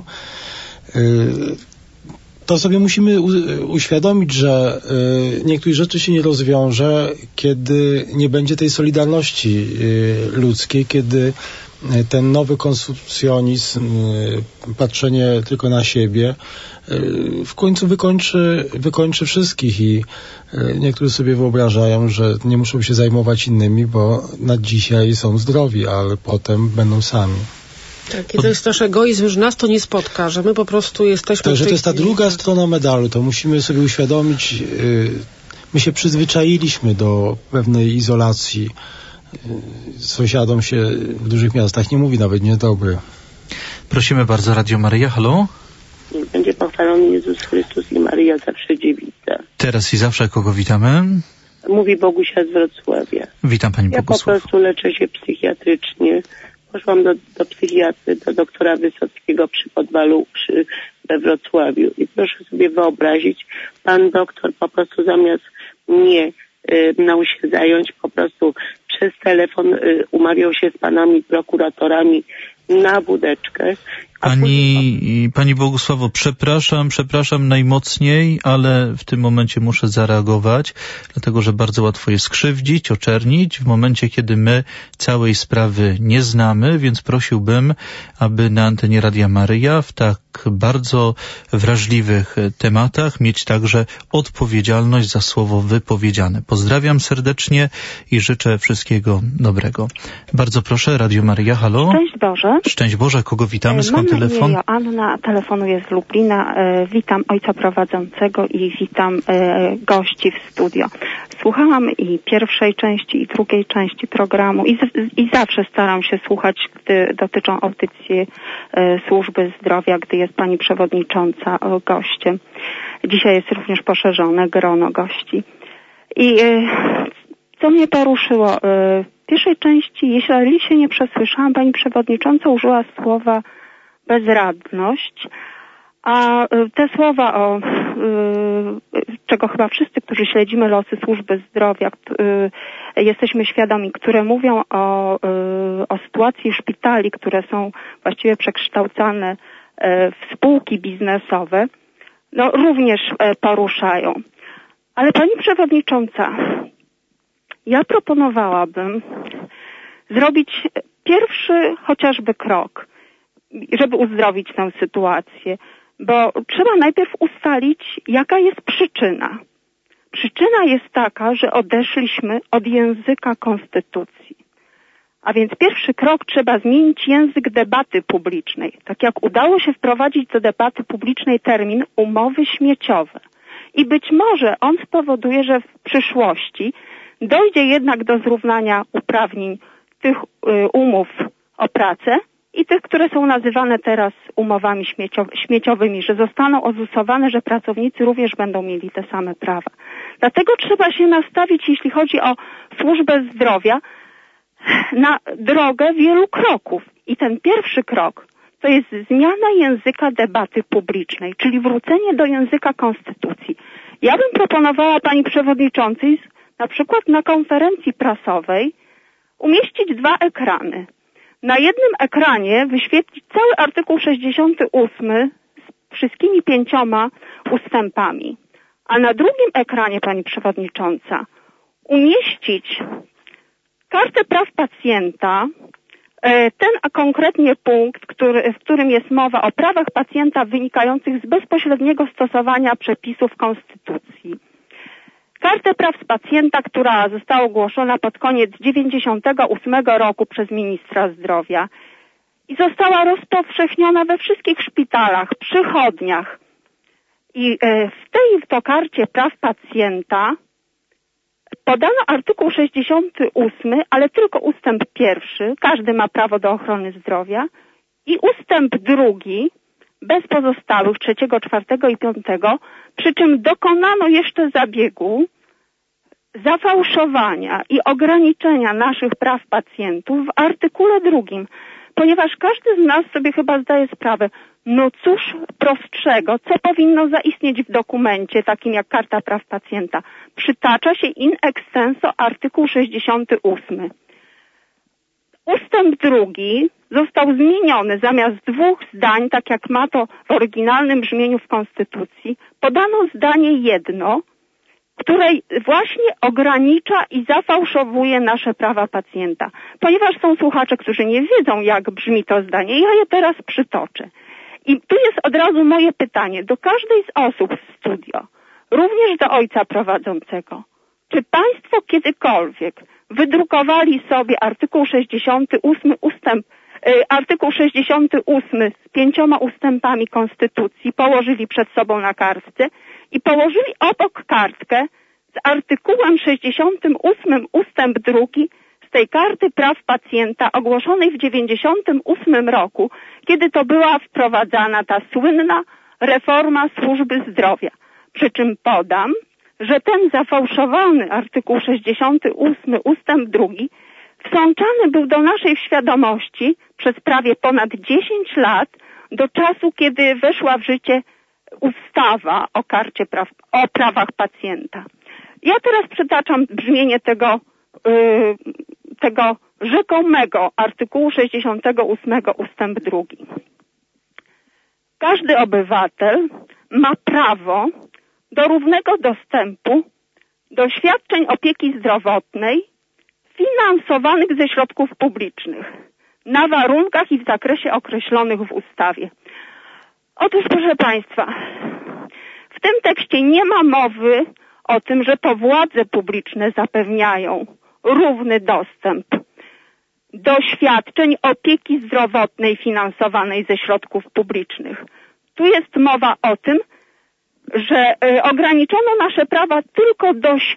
To sobie musimy uświadomić, że niektórych rzeczy się nie rozwiąże, kiedy nie będzie tej solidarności ludzkiej, kiedy ten nowy konsumpcjonizm, patrzenie tylko na siebie, w końcu wykończy wszystkich i niektórzy sobie wyobrażają, że nie muszą się zajmować innymi, bo na dzisiaj są zdrowi, ale potem będą sami. Tak, i to jest nasz egoizm, że nas to nie spotka, że my po prostu jesteśmy... Także to jest ta druga strona medalu, to musimy sobie uświadomić, my się przyzwyczailiśmy do pewnej izolacji. Sąsiadom się w dużych miastach nie mówi nawet niedobry. Prosimy bardzo, Radio Maryja, halo? Niech będzie pochwalony Jezus Chrystus i Maryja zawsze dziewica. Teraz i zawsze kogo witamy? Mówi Bogusia z Wrocławia. Witam Pani Bogusław. Ja po prostu leczę się psychiatrycznie. Poszłam do psychiatry, do doktora Wysockiego przy Podwalu we Wrocławiu. I proszę sobie wyobrazić, pan doktor po prostu zamiast mnie mną się zająć, po prostu przez telefon umawiał się z panami prokuratorami na wódeczkę. Pani Bogusławo, przepraszam najmocniej, ale w tym momencie muszę zareagować, dlatego że bardzo łatwo jest skrzywdzić, oczernić w momencie, kiedy my całej sprawy nie znamy, więc prosiłbym, aby na antenie Radia Maryja w tak bardzo wrażliwych tematach mieć także odpowiedzialność za słowo wypowiedziane. Pozdrawiam serdecznie i życzę wszystkiego dobrego. Bardzo proszę, Radio Maryja, halo. Szczęść Boże. Szczęść Boże, kogo witamy? Skąd telefon? Joanna, telefonuję z Lublina. Witam ojca prowadzącego i witam gości w studio. Słuchałam i pierwszej części, i drugiej części programu i zawsze staram się słuchać, gdy dotyczą audycji służby zdrowia, gdy jest pani przewodnicząca gościem. Dzisiaj jest również poszerzone grono gości. I co mnie poruszyło? W pierwszej części, jeśli się nie przesłyszałam, pani przewodnicząca użyła słowa bezradność, a te słowa, czego chyba wszyscy, którzy śledzimy losy służby zdrowia, jesteśmy świadomi, które mówią o sytuacji szpitali, które są właściwie przekształcane w spółki biznesowe, no również poruszają. Ale pani przewodnicząca, ja proponowałabym zrobić pierwszy chociażby krok, żeby uzdrowić tę sytuację, bo trzeba najpierw ustalić, jaka jest przyczyna. Przyczyna jest taka, że odeszliśmy od języka konstytucji. A więc pierwszy krok, trzeba zmienić język debaty publicznej. Tak jak udało się wprowadzić do debaty publicznej termin umowy śmieciowe. I być może on spowoduje, że w przyszłości dojdzie jednak do zrównania uprawnień tych umów o pracę i tych, które są nazywane teraz umowami śmieciowymi, że zostaną ozusowane, że pracownicy również będą mieli te same prawa. Dlatego trzeba się nastawić, jeśli chodzi o służbę zdrowia, na drogę wielu kroków. I ten pierwszy krok to jest zmiana języka debaty publicznej, czyli wrócenie do języka konstytucji. Ja bym proponowała pani przewodniczącej na przykład na konferencji prasowej umieścić 2 ekrany. Na jednym ekranie wyświetlić cały artykuł 68 z wszystkimi 5 ustępami. A na drugim ekranie, pani przewodnicząca, umieścić kartę praw pacjenta, ten konkretnie punkt, w którym jest mowa o prawach pacjenta wynikających z bezpośredniego stosowania przepisów Konstytucji. Kartę praw pacjenta, która została ogłoszona pod koniec 1998 roku przez ministra zdrowia i została rozpowszechniona we wszystkich szpitalach, przychodniach. I w tej to karcie praw pacjenta podano artykuł 68, ale tylko ustęp 1, każdy ma prawo do ochrony zdrowia, i ustęp 2, bez pozostałych 3, 4 i 5, przy czym dokonano jeszcze zabiegu zafałszowania i ograniczenia naszych praw pacjentów w artykule 2, ponieważ każdy z nas sobie chyba zdaje sprawę, no cóż prostszego, co powinno zaistnieć w dokumencie takim jak Karta Praw Pacjenta. Przytacza się in extenso artykuł 68. Ustęp 2 został zmieniony, zamiast 2 zdań, tak jak ma to w oryginalnym brzmieniu w Konstytucji, podano zdanie 1, które właśnie ogranicza i zafałszowuje nasze prawa pacjenta. Ponieważ są słuchacze, którzy nie wiedzą, jak brzmi to zdanie, ja je teraz przytoczę. I tu jest od razu moje pytanie do każdej z osób w studio, również do ojca prowadzącego. Czy państwo kiedykolwiek wydrukowali sobie artykuł 68 artykuł 68 z 5 ustępami Konstytucji, położyli przed sobą na kartce i położyli obok kartkę z artykułem 68 ustęp 2 z tej Karty Praw Pacjenta ogłoszonej w 98 roku, kiedy to była wprowadzana ta słynna reforma służby zdrowia. Przy czym podam, że ten zafałszowany artykuł 68 ustęp 2 wsączany był do naszej świadomości przez prawie ponad 10 lat, do czasu, kiedy weszła w życie ustawa o Karcie o prawach pacjenta. Ja teraz przytaczam brzmienie tego rzekomego artykułu 68 ustęp 2. Każdy obywatel ma prawo do równego dostępu do świadczeń opieki zdrowotnej finansowanych ze środków publicznych na warunkach i w zakresie określonych w ustawie. Otóż, proszę Państwa, w tym tekście nie ma mowy o tym, że to władze publiczne zapewniają równy dostęp do świadczeń opieki zdrowotnej finansowanej ze środków publicznych. Tu jest mowa o tym, że ograniczono nasze prawa tylko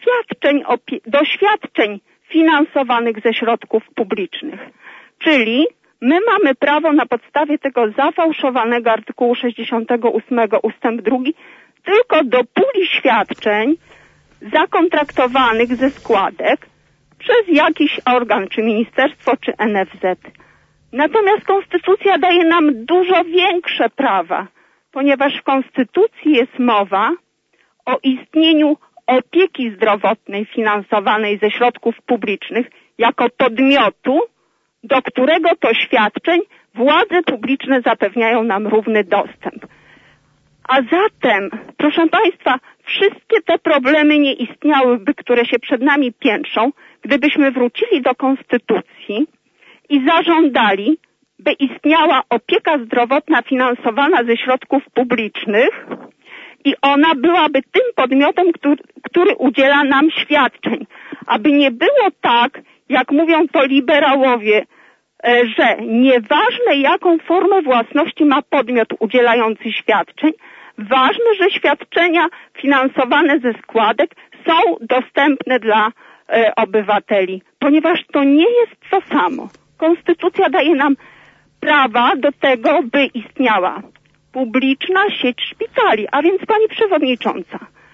do świadczeń finansowanych ze środków publicznych. Czyli my mamy prawo na podstawie tego zafałszowanego artykułu 68 ustęp 2 tylko do puli świadczeń zakontraktowanych ze składek przez jakiś organ, czy ministerstwo, czy NFZ. Natomiast Konstytucja daje nam dużo większe prawa, ponieważ w Konstytucji jest mowa o istnieniu opieki zdrowotnej finansowanej ze środków publicznych jako podmiotu, do którego to świadczeń władze publiczne zapewniają nam równy dostęp. A zatem, proszę Państwa, wszystkie te problemy nie istniałyby, które się przed nami piętrzą, gdybyśmy wrócili do Konstytucji i zażądali, by istniała opieka zdrowotna finansowana ze środków publicznych i ona byłaby tym podmiotem, który udziela nam świadczeń. Aby nie było tak, jak mówią to liberałowie, że nieważne jaką formę własności ma podmiot udzielający świadczeń, ważne, że świadczenia finansowane ze składek są dostępne dla obywateli, ponieważ to nie jest to samo. Konstytucja daje nam prawa do tego, by istniała publiczna sieć szpitali, a więc Pani Przewodnicząca,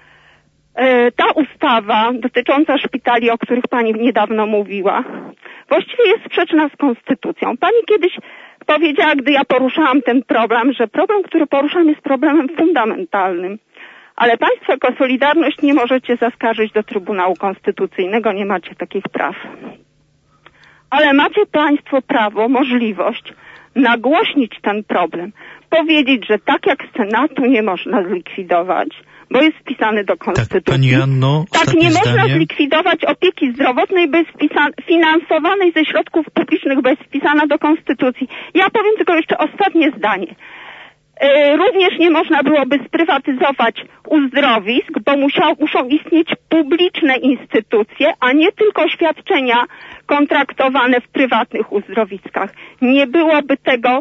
ta ustawa dotycząca szpitali, o których Pani niedawno mówiła, właściwie jest sprzeczna z Konstytucją. Pani kiedyś powiedziała, gdy ja poruszałam ten problem, że problem, który poruszam, jest problemem fundamentalnym. Ale Państwo jako Solidarność nie możecie zaskarżyć do Trybunału Konstytucyjnego, nie macie takich praw. Ale macie Państwo prawo, możliwość nagłośnić ten problem. Powiedzieć, że tak jak Senatu nie można zlikwidować, bo jest wpisany do Konstytucji. Tak, Pani Anno, tak nie można zlikwidować opieki zdrowotnej finansowanej ze środków publicznych, bo jest wpisana do Konstytucji. Ja powiem tylko jeszcze ostatnie zdanie. Również nie można byłoby sprywatyzować uzdrowisk, bo muszą istnieć publiczne instytucje, a nie tylko świadczenia kontraktowane w prywatnych uzdrowiskach. Nie byłoby tego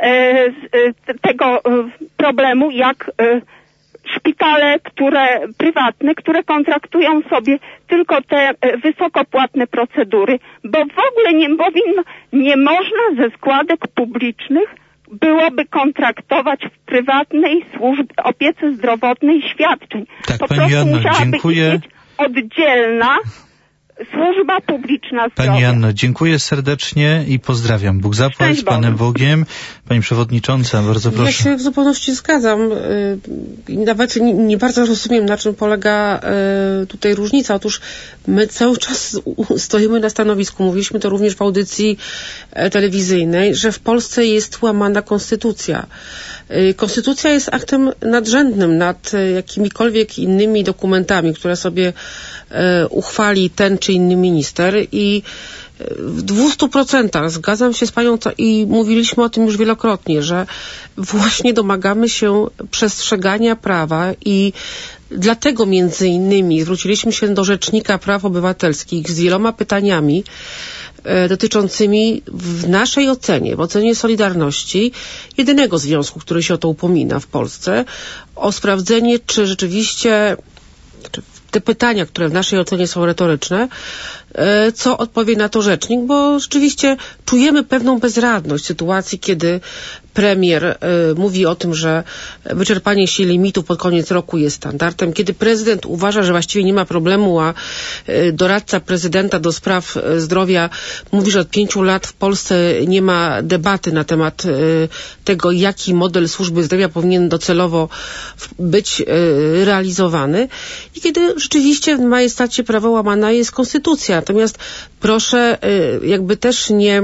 problemu jak szpitale, prywatne, które kontraktują sobie tylko te wysokopłatne procedury, bo w ogóle nie można ze składek publicznych byłoby kontraktować w prywatnej opiece zdrowotnej świadczeń. Tak, po Pani prostu Janno, musiałaby dziękuję. istnieć oddzielna służba publiczna zdrowia. Pani Janno, dziękuję serdecznie i pozdrawiam. Bóg zapłać z Panem Bogiem. Pani Przewodnicząca, bardzo proszę. Ja się w zupełności zgadzam. Nawet nie bardzo rozumiem, na czym polega tutaj różnica. Otóż my cały czas stoimy na stanowisku, mówiliśmy to również w audycji telewizyjnej, że w Polsce jest łamana konstytucja. Konstytucja jest aktem nadrzędnym nad jakimikolwiek innymi dokumentami, które sobie uchwali ten czy inny minister i w 200% zgadzam się z Panią i mówiliśmy o tym już wielokrotnie, że właśnie domagamy się przestrzegania prawa i dlatego między innymi zwróciliśmy się do Rzecznika Praw Obywatelskich z wieloma pytaniami dotyczącymi w naszej ocenie, w ocenie Solidarności, jedynego związku, który się o to upomina w Polsce, o sprawdzenie, czy rzeczywiście te pytania, które w naszej ocenie są retoryczne, co odpowie na to rzecznik, bo rzeczywiście czujemy pewną bezradność w sytuacji, kiedy premier mówi o tym, że wyczerpanie się limitu pod koniec roku jest standardem, kiedy prezydent uważa, że właściwie nie ma problemu, a doradca prezydenta do spraw zdrowia mówi, że od 5 lat w Polsce nie ma debaty na temat tego, jaki model służby zdrowia powinien docelowo być realizowany i kiedy rzeczywiście w majestacie prawa łamana jest konstytucja. Natomiast proszę jakby też nie...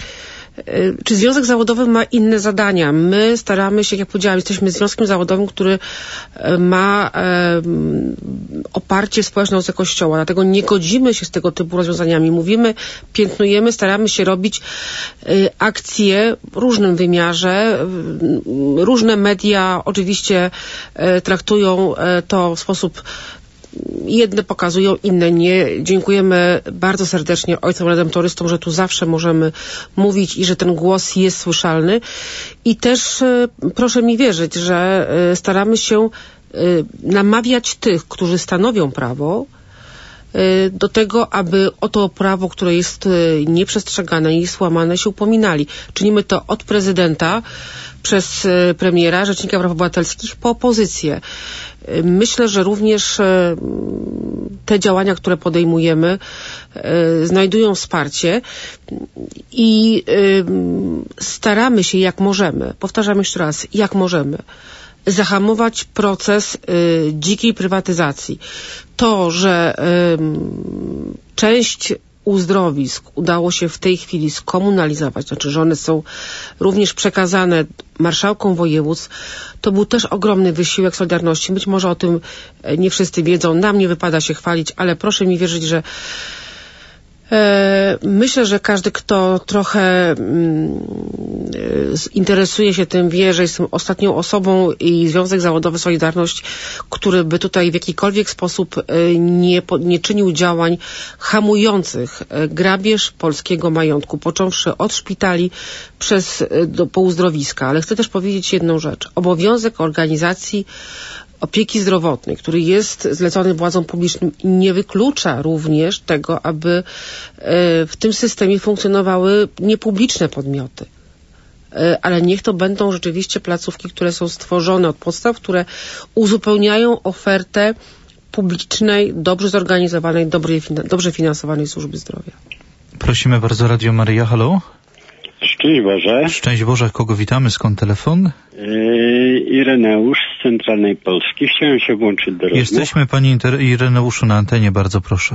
Czy związek zawodowy ma inne zadania? My staramy się, jak powiedziałam, jesteśmy związkiem zawodowym, który ma oparcie społeczne od Kościoła, dlatego nie godzimy się z tego typu rozwiązaniami. Mówimy, piętnujemy, staramy się robić akcje w różnym wymiarze. Różne media oczywiście traktują to w sposób jedne pokazują, inne nie. Dziękujemy bardzo serdecznie ojcom redemptorystom, że tu zawsze możemy mówić i że ten głos jest słyszalny. I też proszę mi wierzyć, że staramy się namawiać tych, którzy stanowią prawo, do tego, aby o to prawo, które jest nieprzestrzegane i jest łamane, się upominali. Czynimy to od prezydenta, przez premiera, Rzecznika Praw Obywatelskich po opozycję. Myślę, że również te działania, które podejmujemy, znajdują wsparcie i staramy się jak możemy, powtarzam jeszcze raz, jak możemy, zahamować proces dzikiej prywatyzacji. To, że część uzdrowisk udało się w tej chwili skomunalizować, znaczy, że one są również przekazane marszałkom województw, to był też ogromny wysiłek Solidarności. Być może o tym nie wszyscy wiedzą, nam nie wypada się chwalić, ale proszę mi wierzyć, że myślę, że każdy, kto trochę interesuje się tym, wie, że jestem ostatnią osobą i Związek Zawodowy Solidarność, który by tutaj w jakikolwiek sposób nie czynił działań hamujących grabież polskiego majątku, począwszy od szpitali po uzdrowiska. Ale chcę też powiedzieć jedną rzecz. Obowiązek organizacji opieki zdrowotnej, który jest zlecony władzom publicznym, nie wyklucza również tego, aby w tym systemie funkcjonowały niepubliczne podmioty. Ale niech to będą rzeczywiście placówki, które są stworzone od podstaw, które uzupełniają ofertę publicznej, dobrze zorganizowanej, dobrze finansowanej służby zdrowia. Prosimy bardzo, Radio Maryja, halo? Szczęść Boże. Szczęść Boże, kogo witamy? Skąd telefon? Ireneusz z Centralnej Polski. Chciałem się włączyć do rozmów. Jesteśmy, Panie Ireneuszu, na antenie, bardzo proszę.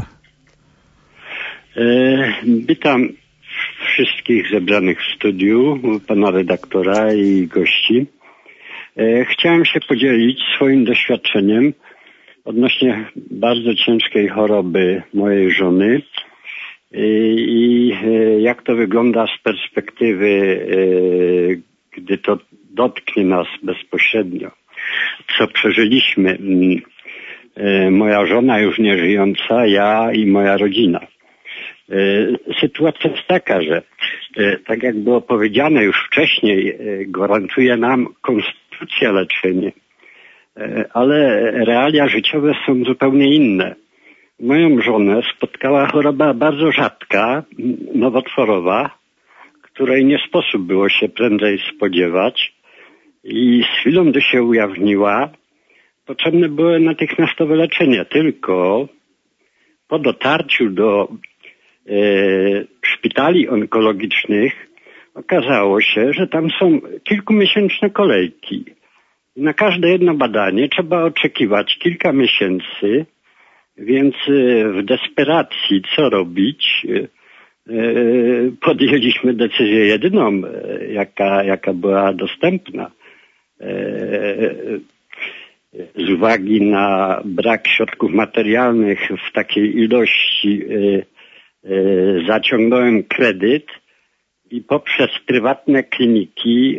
Witam wszystkich zebranych w studiu, pana redaktora i gości. Chciałem się podzielić swoim doświadczeniem odnośnie bardzo ciężkiej choroby mojej żony i jak to wygląda z perspektywy gdy to dotknie nas bezpośrednio, co przeżyliśmy, moja żona już nie żyjąca, ja i moja rodzina. Sytuacja jest taka, że tak jak było powiedziane już wcześniej, gwarantuje nam konstytucja leczenie, ale realia życiowe są zupełnie inne. Moją żonę spotkała choroba bardzo rzadka, nowotworowa, której nie sposób było się prędzej spodziewać i z chwilą, gdy się ujawniła, potrzebne było natychmiastowe leczenie, tylko po dotarciu do szpitali onkologicznych okazało się, że tam są kilkumiesięczne kolejki. Na każde jedno badanie trzeba oczekiwać kilka miesięcy, więc w desperacji co robić, podjęliśmy decyzję jedyną, jaka była dostępna. Z uwagi na brak środków materialnych w takiej ilości zaciągnąłem kredyt i poprzez prywatne kliniki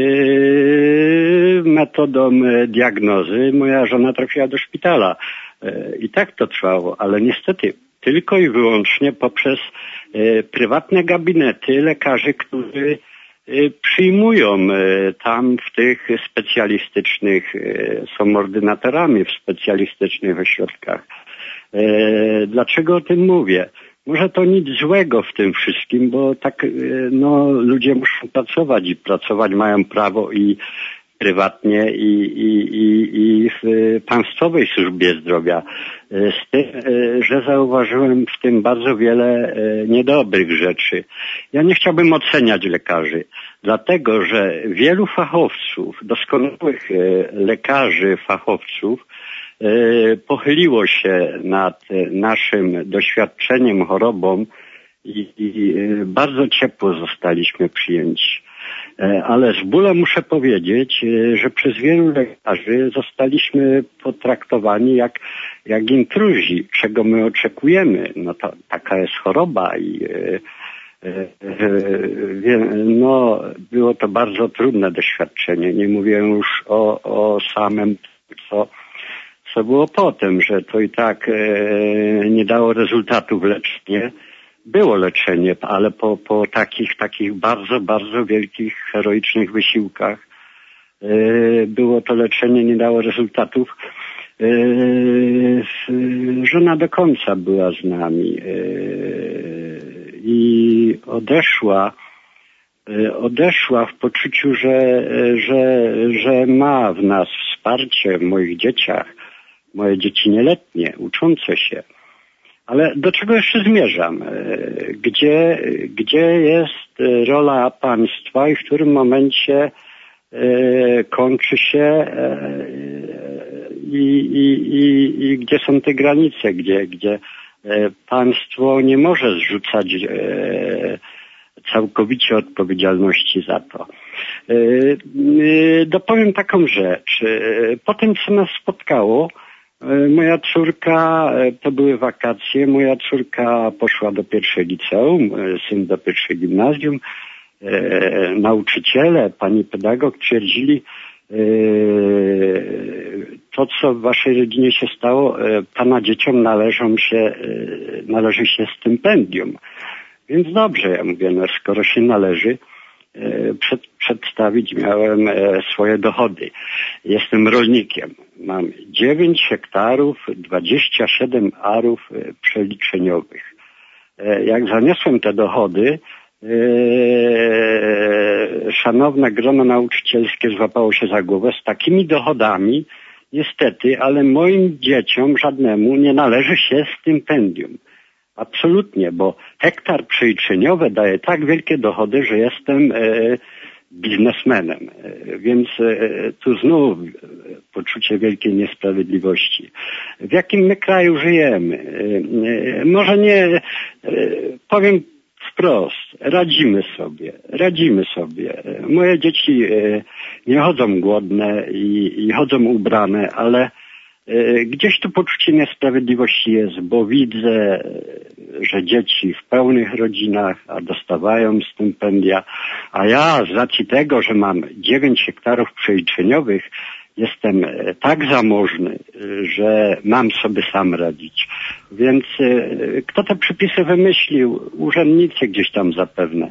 metodą diagnozy moja żona trafiła do szpitala. I tak to trwało, ale niestety tylko i wyłącznie poprzez prywatne gabinety lekarzy, którzy przyjmują tam w tych specjalistycznych, są ordynatorami w specjalistycznych ośrodkach. Dlaczego o tym mówię? Może to nic złego w tym wszystkim, bo tak ludzie muszą pracować i pracować mają prawo i prywatnie i w państwowej służbie zdrowia. Z tym, że zauważyłem w tym bardzo wiele niedobrych rzeczy. Ja nie chciałbym oceniać lekarzy, dlatego że wielu fachowców, doskonałych lekarzy, fachowców pochyliło się nad naszym doświadczeniem, chorobą i bardzo ciepło zostaliśmy przyjęci. Ale z bólem muszę powiedzieć, że przez wielu lekarzy zostaliśmy potraktowani jak intruzi, czego my oczekujemy. No to taka jest choroba i było to bardzo trudne doświadczenie. Nie mówię już o samym, co było potem, że to i tak nie dało rezultatów leczenie. Było leczenie, ale po takich bardzo, bardzo wielkich, heroicznych wysiłkach było to leczenie, nie dało rezultatów. Żona do końca była z nami i odeszła w poczuciu, że ma w nas wsparcie, w moich dzieciach, moje dzieci nieletnie, uczące się. Ale do czego jeszcze zmierzam? Gdzie jest rola państwa i w którym momencie kończy się i gdzie są te granice, gdzie państwo nie może zrzucać całkowicie odpowiedzialności za to. Dopowiem taką rzecz. Po tym, co nas spotkało, moja córka, to były wakacje, moja córka poszła do pierwszej liceum, syn do pierwszej gimnazjum. Nauczyciele, pani pedagog twierdzili, to co w waszej rodzinie się stało, pana dzieciom należy się stypendium. Więc dobrze, ja mówię, skoro się należy, przedstawić miałem swoje dochody. Jestem rolnikiem. Mam 9 hektarów, 27 arów przeliczeniowych. Jak zaniosłem te dochody, szanowne grono nauczycielskie złapało się za głowę. Z takimi dochodami, niestety, ale moim dzieciom żadnemu nie należy się stypendium. Absolutnie, bo hektar przeliczeniowy daje tak wielkie dochody, że jestem biznesmenem. Więc tu znów poczucie wielkiej niesprawiedliwości. W jakim my kraju żyjemy? Może nie, powiem wprost, radzimy sobie. Moje dzieci nie chodzą głodne i chodzą ubrane, ale Gdzieś to poczucie niesprawiedliwości jest, bo widzę, że dzieci w pełnych rodzinach dostawają stypendia, a ja z racji tego, że mam 9 hektarów przeliczeniowych, jestem tak zamożny, że mam sobie sam radzić. Więc kto te przepisy wymyślił? Urzędnicy gdzieś tam zapewne.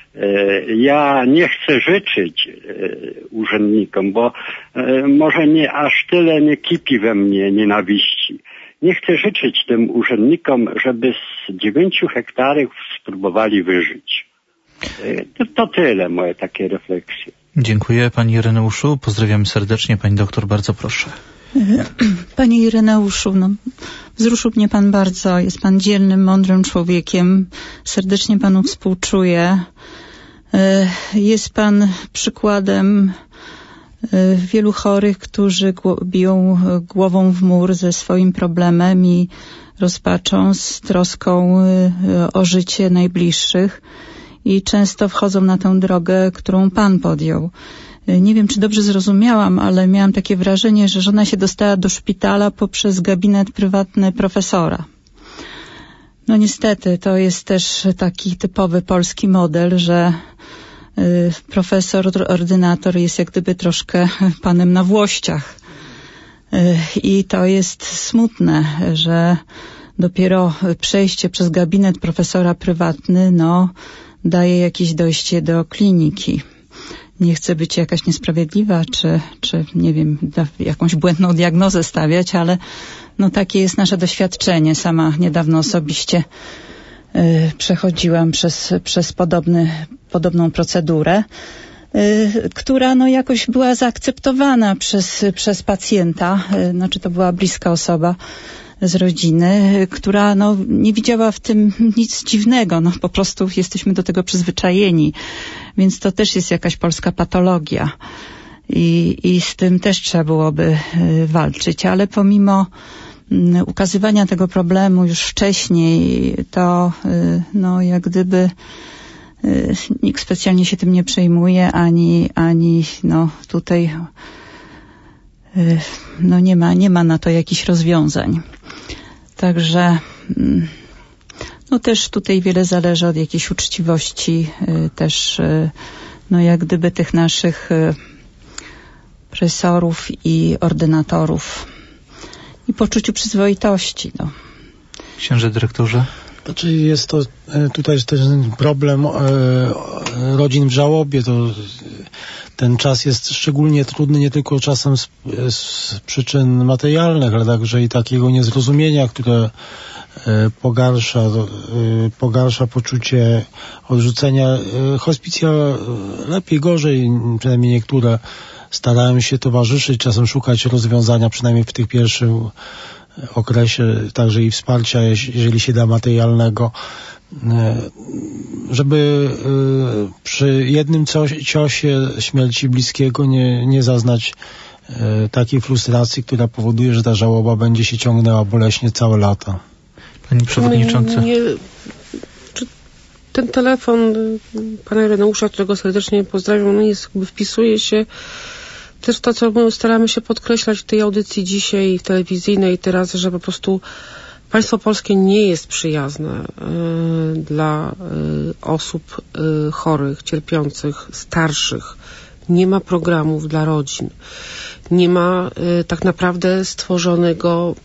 Ja nie chcę życzyć urzędnikom, bo może nie aż tyle nie kipi we mnie nienawiści. Nie chcę życzyć tym urzędnikom, żeby z 9 hektarów spróbowali wyżyć. To tyle moje takie refleksje. Dziękuję Pani Ireneuszu. Pozdrawiamy serdecznie. Pani doktor, bardzo proszę. Panie Ireneuszu, wzruszył mnie Pan bardzo. Jest Pan dzielnym, mądrym człowiekiem. Serdecznie Panu współczuję. Jest Pan przykładem wielu chorych, którzy biją głową w mur ze swoim problemem i rozpaczą, z troską o życie najbliższych i często wchodzą na tę drogę, którą Pan podjął. Nie wiem, czy dobrze zrozumiałam, ale miałam takie wrażenie, że żona się dostała do szpitala poprzez gabinet prywatny profesora. No niestety, to jest też taki typowy polski model, że profesor, ordynator jest jak gdyby troszkę panem na włościach. I to jest smutne, że dopiero przejście przez gabinet profesora prywatny, daje jakieś dojście do kliniki. Nie chcę być jakaś niesprawiedliwa, czy nie wiem, jakąś błędną diagnozę stawiać, ale takie jest nasze doświadczenie. Sama niedawno osobiście przechodziłam przez podobną procedurę, która jakoś była zaakceptowana przez pacjenta, czy to była bliska osoba z rodziny, która nie widziała w tym nic dziwnego. Po prostu jesteśmy do tego przyzwyczajeni. Więc to też jest jakaś polska patologia. I z tym też trzeba byłoby walczyć. Ale pomimo ukazywania tego problemu już wcześniej, to jak gdyby nikt specjalnie się tym nie przejmuje, ani tutaj nie ma na to jakichś rozwiązań. Także też tutaj wiele zależy od jakiejś uczciwości też jak gdyby tych naszych profesorów i ordynatorów i poczuciu przyzwoitości. Księże dyrektorze? Znaczy jest to tutaj ten problem rodzin w żałobie. Ten czas jest szczególnie trudny nie tylko czasem z przyczyn materialnych, ale także i takiego niezrozumienia, które pogarsza poczucie odrzucenia. Hospicja lepiej, gorzej, przynajmniej niektóre starają się towarzyszyć, czasem szukać rozwiązania, przynajmniej w tych pierwszym okresie, także i wsparcia, jeżeli się da, materialnego, żeby przy jednym ciosie śmierci bliskiego nie zaznać takiej frustracji, która powoduje, że ta żałoba będzie się ciągnęła boleśnie całe lata. Pani przewodniczący. Ten telefon pana Ireneusza, którego serdecznie pozdrawiam, wpisuje się też to, co my staramy się podkreślać w tej audycji dzisiaj telewizyjnej teraz, że po prostu państwo polskie nie jest przyjazne dla osób chorych, cierpiących, starszych. Nie ma programów dla rodzin. Nie ma tak naprawdę stworzonej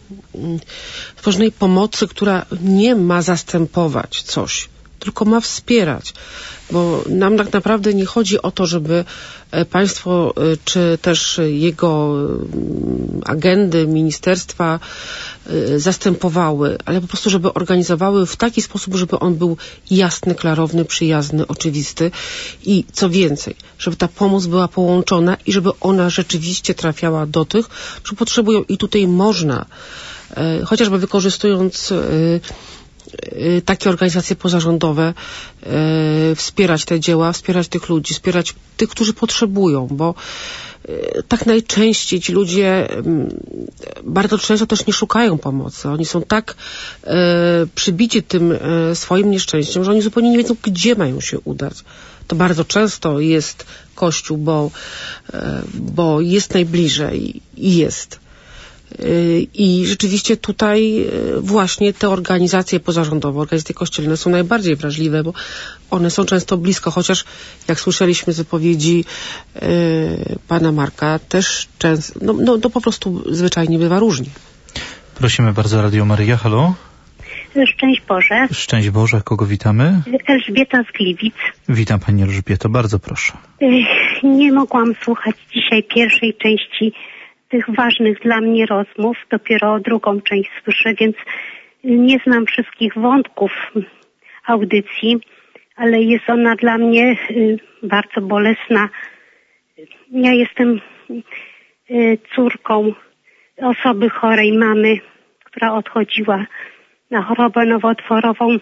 pomocy, która nie ma zastępować coś, tylko ma wspierać. Bo nam tak naprawdę nie chodzi o to, żeby państwo, czy też jego agendy, ministerstwa zastępowały, ale po prostu, żeby organizowały w taki sposób, żeby on był jasny, klarowny, przyjazny, oczywisty i co więcej, żeby ta pomoc była połączona i żeby ona rzeczywiście trafiała do tych, którzy potrzebują. I tutaj można, chociażby wykorzystując takie organizacje pozarządowe, wspierać te dzieła, wspierać tych ludzi, wspierać tych, którzy potrzebują, bo tak najczęściej ci ludzie bardzo często też nie szukają pomocy. Oni są tak przybici tym swoim nieszczęściem, że oni zupełnie nie wiedzą, gdzie mają się udać. To bardzo często jest Kościół, bo jest najbliżej i jest. I rzeczywiście tutaj właśnie te organizacje pozarządowe, organizacje kościelne są najbardziej wrażliwe, bo one są często blisko, chociaż jak słyszeliśmy z wypowiedzi pana Marka, też często, no po prostu zwyczajnie bywa różnie. Prosimy bardzo, Radio Maryja, halo. Szczęść Boże. Szczęść Boże, kogo witamy? Elżbieta z Gliwic. Witam Pani Elżbieto, bardzo proszę. Nie mogłam słuchać dzisiaj pierwszej części tych ważnych dla mnie rozmów, dopiero drugą część słyszę, więc nie znam wszystkich wątków audycji, ale jest ona dla mnie bardzo bolesna. Ja jestem córką osoby chorej, mamy, która odchodziła na chorobę nowotworową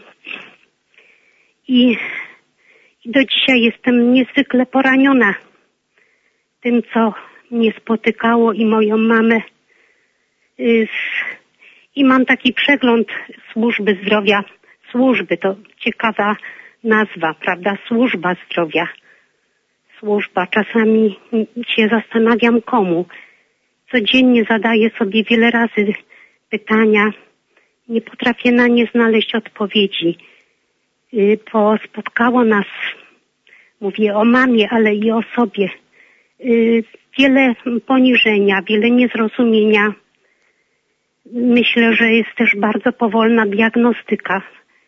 i do dzisiaj jestem niezwykle poraniona tym, co mnie spotykało i moją mamę. I mam taki przegląd służby zdrowia. Służby to ciekawa nazwa, prawda? Służba zdrowia. Służba. Czasami się zastanawiam komu. Codziennie zadaję sobie wiele razy pytania. Nie potrafię na nie znaleźć odpowiedzi. Bo spotkało nas, mówię o mamie, ale i o sobie, wiele poniżenia, wiele niezrozumienia. Myślę, że jest też bardzo powolna diagnostyka.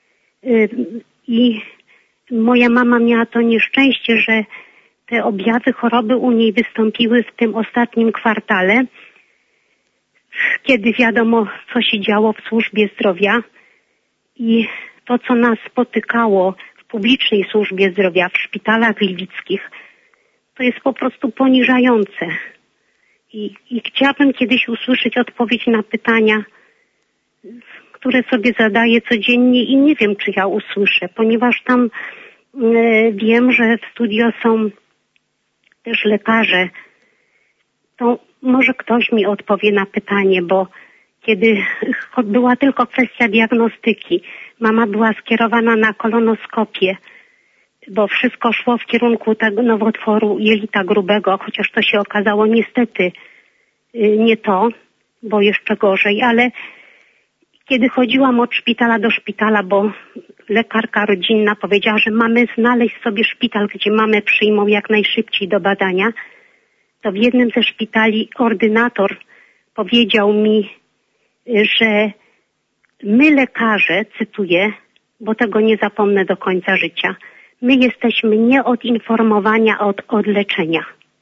I moja mama miała to nieszczęście, że te objawy choroby u niej wystąpiły w tym ostatnim kwartale, kiedy wiadomo, co się działo w służbie zdrowia. I to, co nas spotykało w publicznej służbie zdrowia, w szpitalach gliwickich, to jest po prostu poniżające. I chciałabym kiedyś usłyszeć odpowiedź na pytania, które sobie zadaję codziennie i nie wiem, czy ja usłyszę, ponieważ tam wiem, że w studio są też lekarze. To może ktoś mi odpowie na pytanie, bo kiedy była tylko kwestia diagnostyki, mama była skierowana na kolonoskopię, bo wszystko szło w kierunku tego nowotworu jelita grubego, chociaż to się okazało niestety nie to, bo jeszcze gorzej, ale kiedy chodziłam od szpitala do szpitala, bo lekarka rodzinna powiedziała, że mamy znaleźć sobie szpital, gdzie mamę przyjmą jak najszybciej do badania, to w jednym ze szpitali ordynator powiedział mi, że my lekarze, cytuję, bo tego nie zapomnę do końca życia, my jesteśmy nie od informowania, a od leczenia.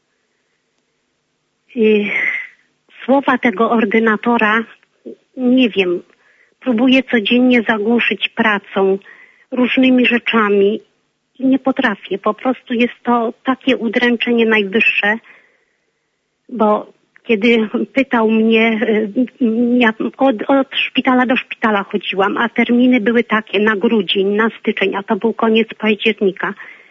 Słowa tego ordynatora, nie wiem, próbuję codziennie zagłuszyć pracą, różnymi rzeczami i nie potrafię. Po prostu jest to takie udręczenie najwyższe, bo kiedy pytał mnie, ja od szpitala do szpitala chodziłam, a terminy były takie na grudzień, na styczeń, a to był koniec października.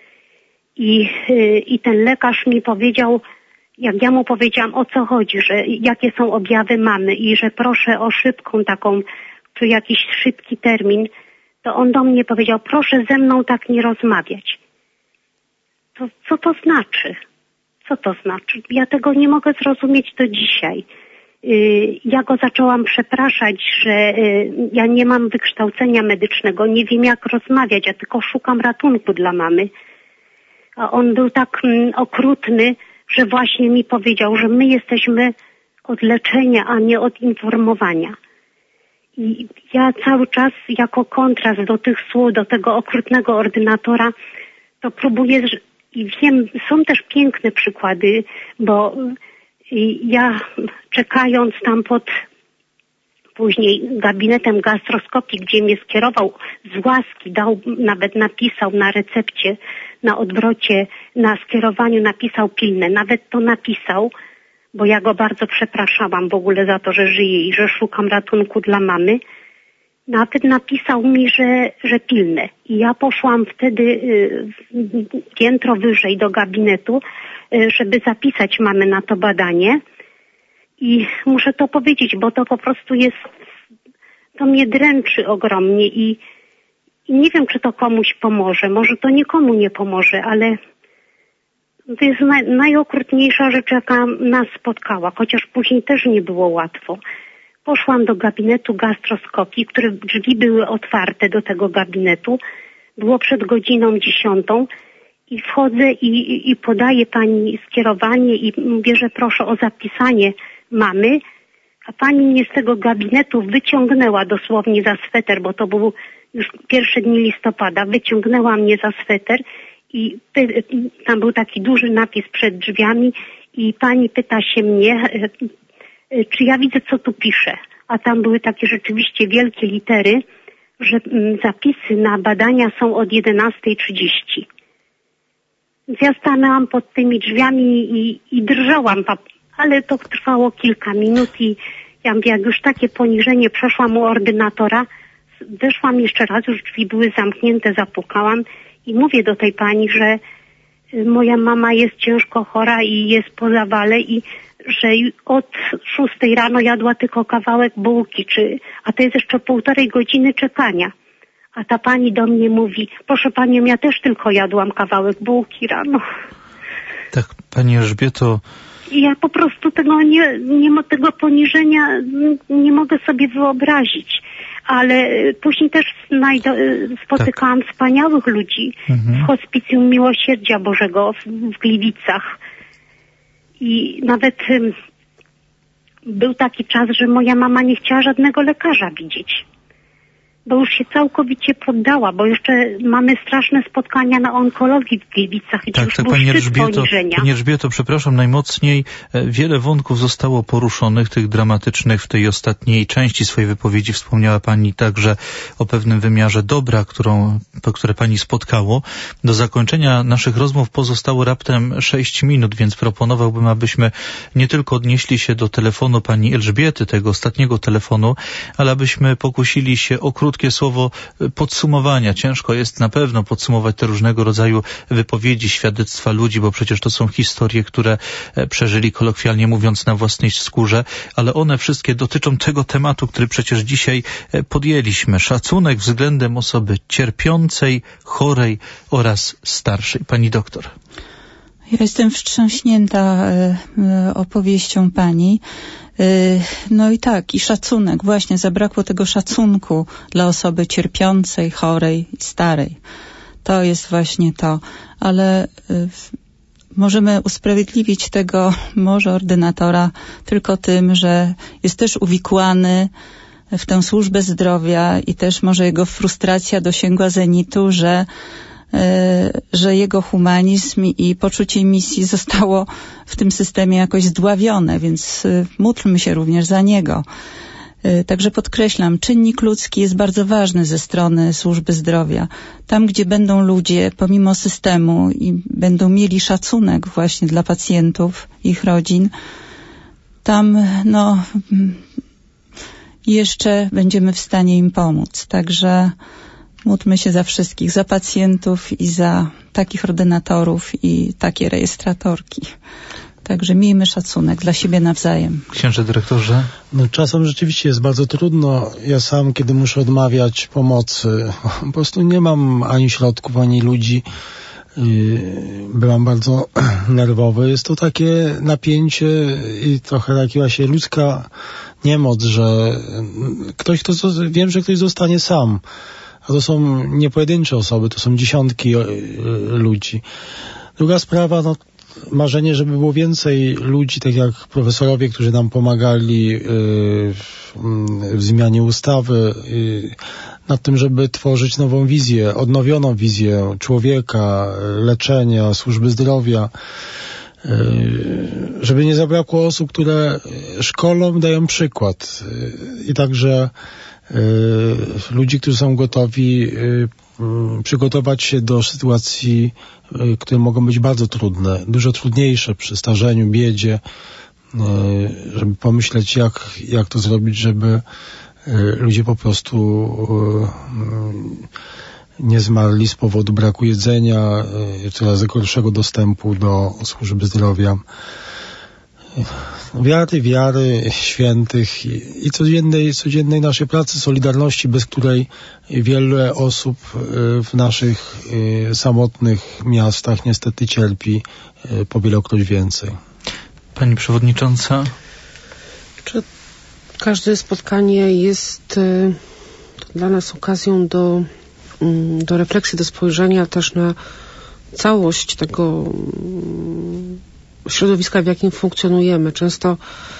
I ten lekarz mi powiedział, jak ja mu powiedziałam, o co chodzi, że jakie są objawy mamy i że proszę o szybką taką, czy jakiś szybki termin, to on do mnie powiedział, proszę ze mną tak nie rozmawiać. To co to znaczy? Co to znaczy? Ja tego nie mogę zrozumieć do dzisiaj. Ja go zaczęłam przepraszać, że ja nie mam wykształcenia medycznego, nie wiem jak rozmawiać, ja tylko szukam ratunku dla mamy. A on był tak okrutny, że właśnie mi powiedział, że my jesteśmy od leczenia, a nie od informowania. I ja cały czas jako kontrast do tych słów, do tego okrutnego ordynatora, to próbuję, i wiem, są też piękne przykłady, bo ja czekając tam pod później gabinetem gastroskopii, gdzie mnie skierował z łaski, nawet napisał na recepcie, na odwrocie, na skierowaniu napisał pilne. Nawet to napisał, bo ja go bardzo przepraszałam w ogóle za to, że żyję i że szukam ratunku dla mamy. Nawet napisał mi, że pilne. I ja poszłam wtedy piętro wyżej do gabinetu, żeby zapisać mamę na to badanie. I muszę to powiedzieć, bo to po prostu jest, to mnie dręczy ogromnie i nie wiem, czy to komuś pomoże. Może to nikomu nie pomoże, ale To jest najokrutniejsza rzecz, jaka nas spotkała, chociaż później też nie było łatwo. Poszłam do gabinetu gastroskopii, które drzwi były otwarte do tego gabinetu. Było przed godziną 10 i wchodzę i podaje pani skierowanie i mówię, że proszę o zapisanie mamy, a pani mnie z tego gabinetu wyciągnęła dosłownie za sweter, bo to był już pierwsze dni listopada, wyciągnęła mnie za sweter i tam był taki duży napis przed drzwiami i pani pyta się mnie, czy ja widzę, co tu pisze. A tam były takie rzeczywiście wielkie litery, że zapisy na badania są od 11:30. Więc ja stanęłam pod tymi drzwiami i drżałam, ale to trwało kilka minut i ja mówię, jak już takie poniżenie przeszłam u ordynatora, weszłam jeszcze raz, już drzwi były zamknięte, zapukałam i mówię do tej pani, że moja mama jest ciężko chora i jest po zawale i że od 6 rano jadła tylko kawałek bułki, a to jest jeszcze 1,5 godziny czekania. A ta pani do mnie mówi, proszę panią, ja też tylko jadłam kawałek bułki rano. Tak, pani Elżbieto. I ja po prostu tego poniżenia nie mogę sobie wyobrazić. Ale później też spotykałam wspaniałych ludzi w Hospicjum Miłosierdzia Bożego w Gliwicach. I nawet był taki czas, że moja mama nie chciała żadnego lekarza widzieć. Bo już się całkowicie poddała, bo jeszcze mamy straszne spotkania na onkologii w Gliwicach. Tak, Pani Elżbieto, przepraszam najmocniej. Wiele wątków zostało poruszonych, tych dramatycznych. W tej ostatniej części swojej wypowiedzi wspomniała Pani także o pewnym wymiarze dobra, które Pani spotkało. Do zakończenia naszych rozmów pozostało raptem 6 minut, więc proponowałbym, abyśmy nie tylko odnieśli się do telefonu Pani Elżbiety, tego ostatniego telefonu, ale abyśmy pokusili się o krótkie słowo podsumowania. Ciężko jest na pewno podsumować te różnego rodzaju wypowiedzi, świadectwa ludzi, bo przecież to są historie, które przeżyli, kolokwialnie mówiąc, na własnej skórze, ale one wszystkie dotyczą tego tematu, który przecież dzisiaj podjęliśmy. Szacunek względem osoby cierpiącej, chorej oraz starszej. Pani doktor. Ja jestem wstrząśnięta opowieścią pani. No i tak, i szacunek. Właśnie zabrakło tego szacunku dla osoby cierpiącej, chorej i starej. To jest właśnie to. Ale możemy usprawiedliwić tego może ordynatora tylko tym, że jest też uwikłany w tę służbę zdrowia i też może jego frustracja dosięgła zenitu, że jego humanizm i poczucie misji zostało w tym systemie jakoś zdławione, więc módlmy się również za niego. Także podkreślam, czynnik ludzki jest bardzo ważny ze strony służby zdrowia. Tam, gdzie będą ludzie pomimo systemu i będą mieli szacunek właśnie dla pacjentów, ich rodzin, tam jeszcze będziemy w stanie im pomóc. Także módlmy się za wszystkich, za pacjentów i za takich ordynatorów i takie rejestratorki. Także miejmy szacunek dla siebie nawzajem. Księże dyrektorze? Czasem rzeczywiście jest bardzo trudno. Ja sam, kiedy muszę odmawiać pomocy, po prostu nie mam ani środków, ani ludzi. Byłam bardzo nerwowy. Jest to takie napięcie i trochę taka właśnie ludzka niemoc, że wiem, że ktoś zostanie sam. A to są nie pojedyncze osoby, to są dziesiątki ludzi. Druga sprawa, marzenie, żeby było więcej ludzi, tak jak profesorowie, którzy nam pomagali w zmianie ustawy, nad tym, żeby tworzyć nową wizję, odnowioną wizję człowieka, leczenia, służby zdrowia, żeby nie zabrakło osób, które szkolą, dają przykład i także ludzi, którzy są gotowi przygotować się do sytuacji, które mogą być bardzo trudne, dużo trudniejsze przy starzeniu, biedzie, żeby pomyśleć, jak to zrobić, żeby ludzie po prostu nie zmarli z powodu braku jedzenia, coraz gorszego dostępu do służby zdrowia. wiary świętych i codziennej naszej pracy, solidarności, bez której wiele osób w naszych samotnych miastach niestety cierpi po wielokroć więcej. Pani przewodnicząca? Każde spotkanie jest dla nas okazją do refleksji, do spojrzenia też na całość tego środowiska, w jakim funkcjonujemy. Często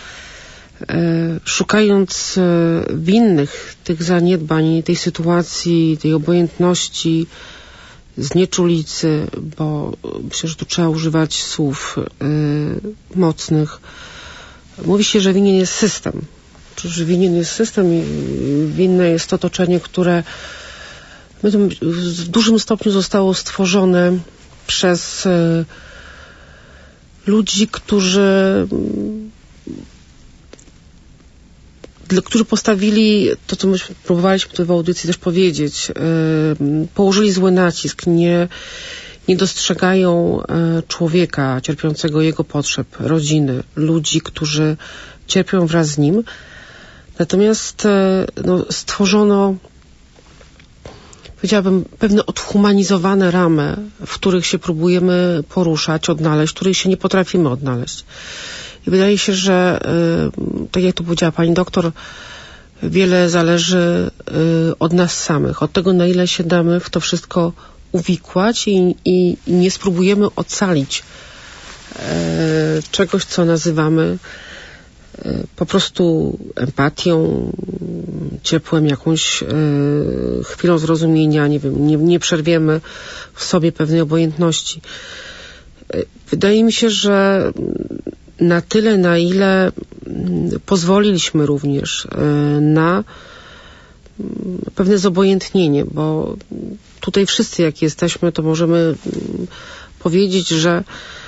szukając winnych tych zaniedbań, tej sytuacji, tej obojętności, znieczulicy, bo myślę, że tu trzeba używać słów mocnych. Mówi się, że winien jest system. Że winien jest system i winne jest to otoczenie, które w dużym stopniu zostało stworzone przez ludzi, którzy postawili to, co myśmy próbowaliśmy tutaj w audycji też powiedzieć, położyli zły nacisk, nie dostrzegają człowieka cierpiącego, jego potrzeb, rodziny, ludzi, którzy cierpią wraz z nim. Natomiast stworzono, powiedziałabym, pewne odhumanizowane ramy, w których się próbujemy poruszać, odnaleźć, w których się nie potrafimy odnaleźć. I wydaje się, że tak jak tu powiedziała pani doktor, wiele zależy od nas samych, od tego, na ile się damy w to wszystko uwikłać i nie spróbujemy ocalić czegoś, co nazywamy po prostu empatią, ciepłem, jakąś chwilą zrozumienia, nie wiem, nie przerwiemy w sobie pewnej obojętności. Wydaje mi się, że na tyle, na ile pozwoliliśmy również na pewne zobojętnienie, bo tutaj wszyscy, jak jesteśmy, to możemy powiedzieć, że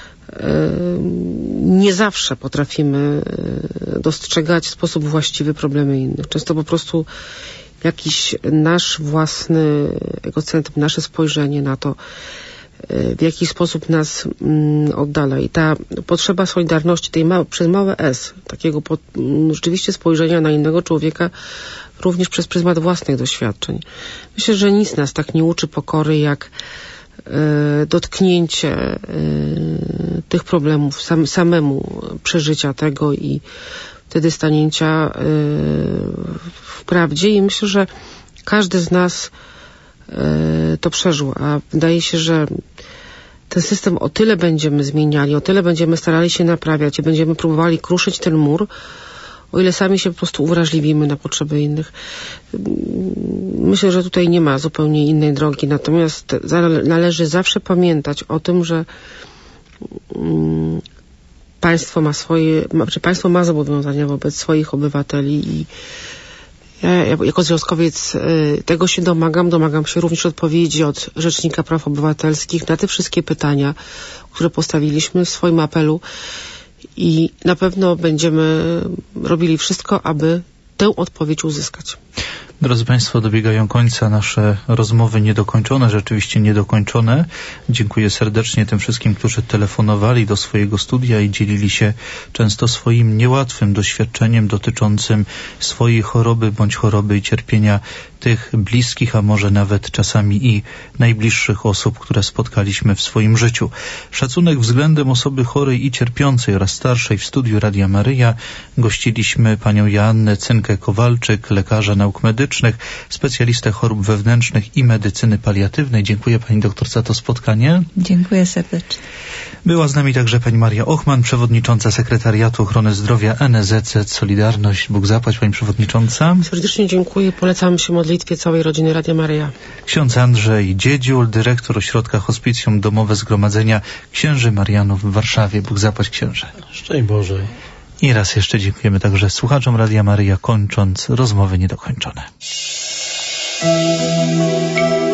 nie zawsze potrafimy dostrzegać w sposób właściwy problemy innych. Często po prostu jakiś nasz własny egocentryzm, nasze spojrzenie na to, w jaki sposób nas oddala. I ta potrzeba solidarności, przez małe S, takiego rzeczywiście spojrzenia na innego człowieka, również przez pryzmat własnych doświadczeń. Myślę, że nic nas tak nie uczy pokory, jak dotknięcie tych problemów, samemu przeżycia tego i wtedy stanięcia w prawdzie. I myślę, że każdy z nas to przeżył, a wydaje się, że ten system o tyle będziemy zmieniali, o tyle będziemy starali się naprawiać i będziemy próbowali kruszyć ten mur, o ile sami się po prostu uwrażliwimy na potrzeby innych. Myślę, że tutaj nie ma zupełnie innej drogi, natomiast należy zawsze pamiętać o tym, że państwo ma zobowiązania wobec swoich obywateli i ja jako związkowiec tego się domagam się również odpowiedzi od Rzecznika Praw Obywatelskich na te wszystkie pytania, które postawiliśmy w swoim apelu i na pewno będziemy robili wszystko, aby tę odpowiedź uzyskać. Drodzy Państwo, dobiegają końca nasze rozmowy niedokończone, rzeczywiście niedokończone. Dziękuję serdecznie tym wszystkim, którzy telefonowali do swojego studia i dzielili się często swoim niełatwym doświadczeniem dotyczącym swojej choroby bądź choroby i cierpienia tych bliskich, a może nawet czasami i najbliższych osób, które spotkaliśmy w swoim życiu. Szacunek względem osoby chorej i cierpiącej oraz starszej. W studiu Radia Maryja gościliśmy panią Joannę Cynkę-Kowalczyk, lekarza nauk medycznych, specjalistę chorób wewnętrznych i medycyny paliatywnej. Dziękuję pani doktor za to spotkanie. Dziękuję serdecznie. Była z nami także pani Maria Ochman, przewodnicząca Sekretariatu Ochrony Zdrowia NSZZ Solidarność. Bóg zapłać, pani przewodnicząca. Serdecznie dziękuję. Polecam się modlitwie całej rodziny Radia Maryja. Ksiądz Andrzej Dziedziul, dyrektor Ośrodka Hospicjum Domowe Zgromadzenia Księży Marianów w Warszawie. Bóg zapłać, księże. Szczęść Boże. I raz jeszcze dziękujemy także słuchaczom Radia Maryja, kończąc rozmowy niedokończone.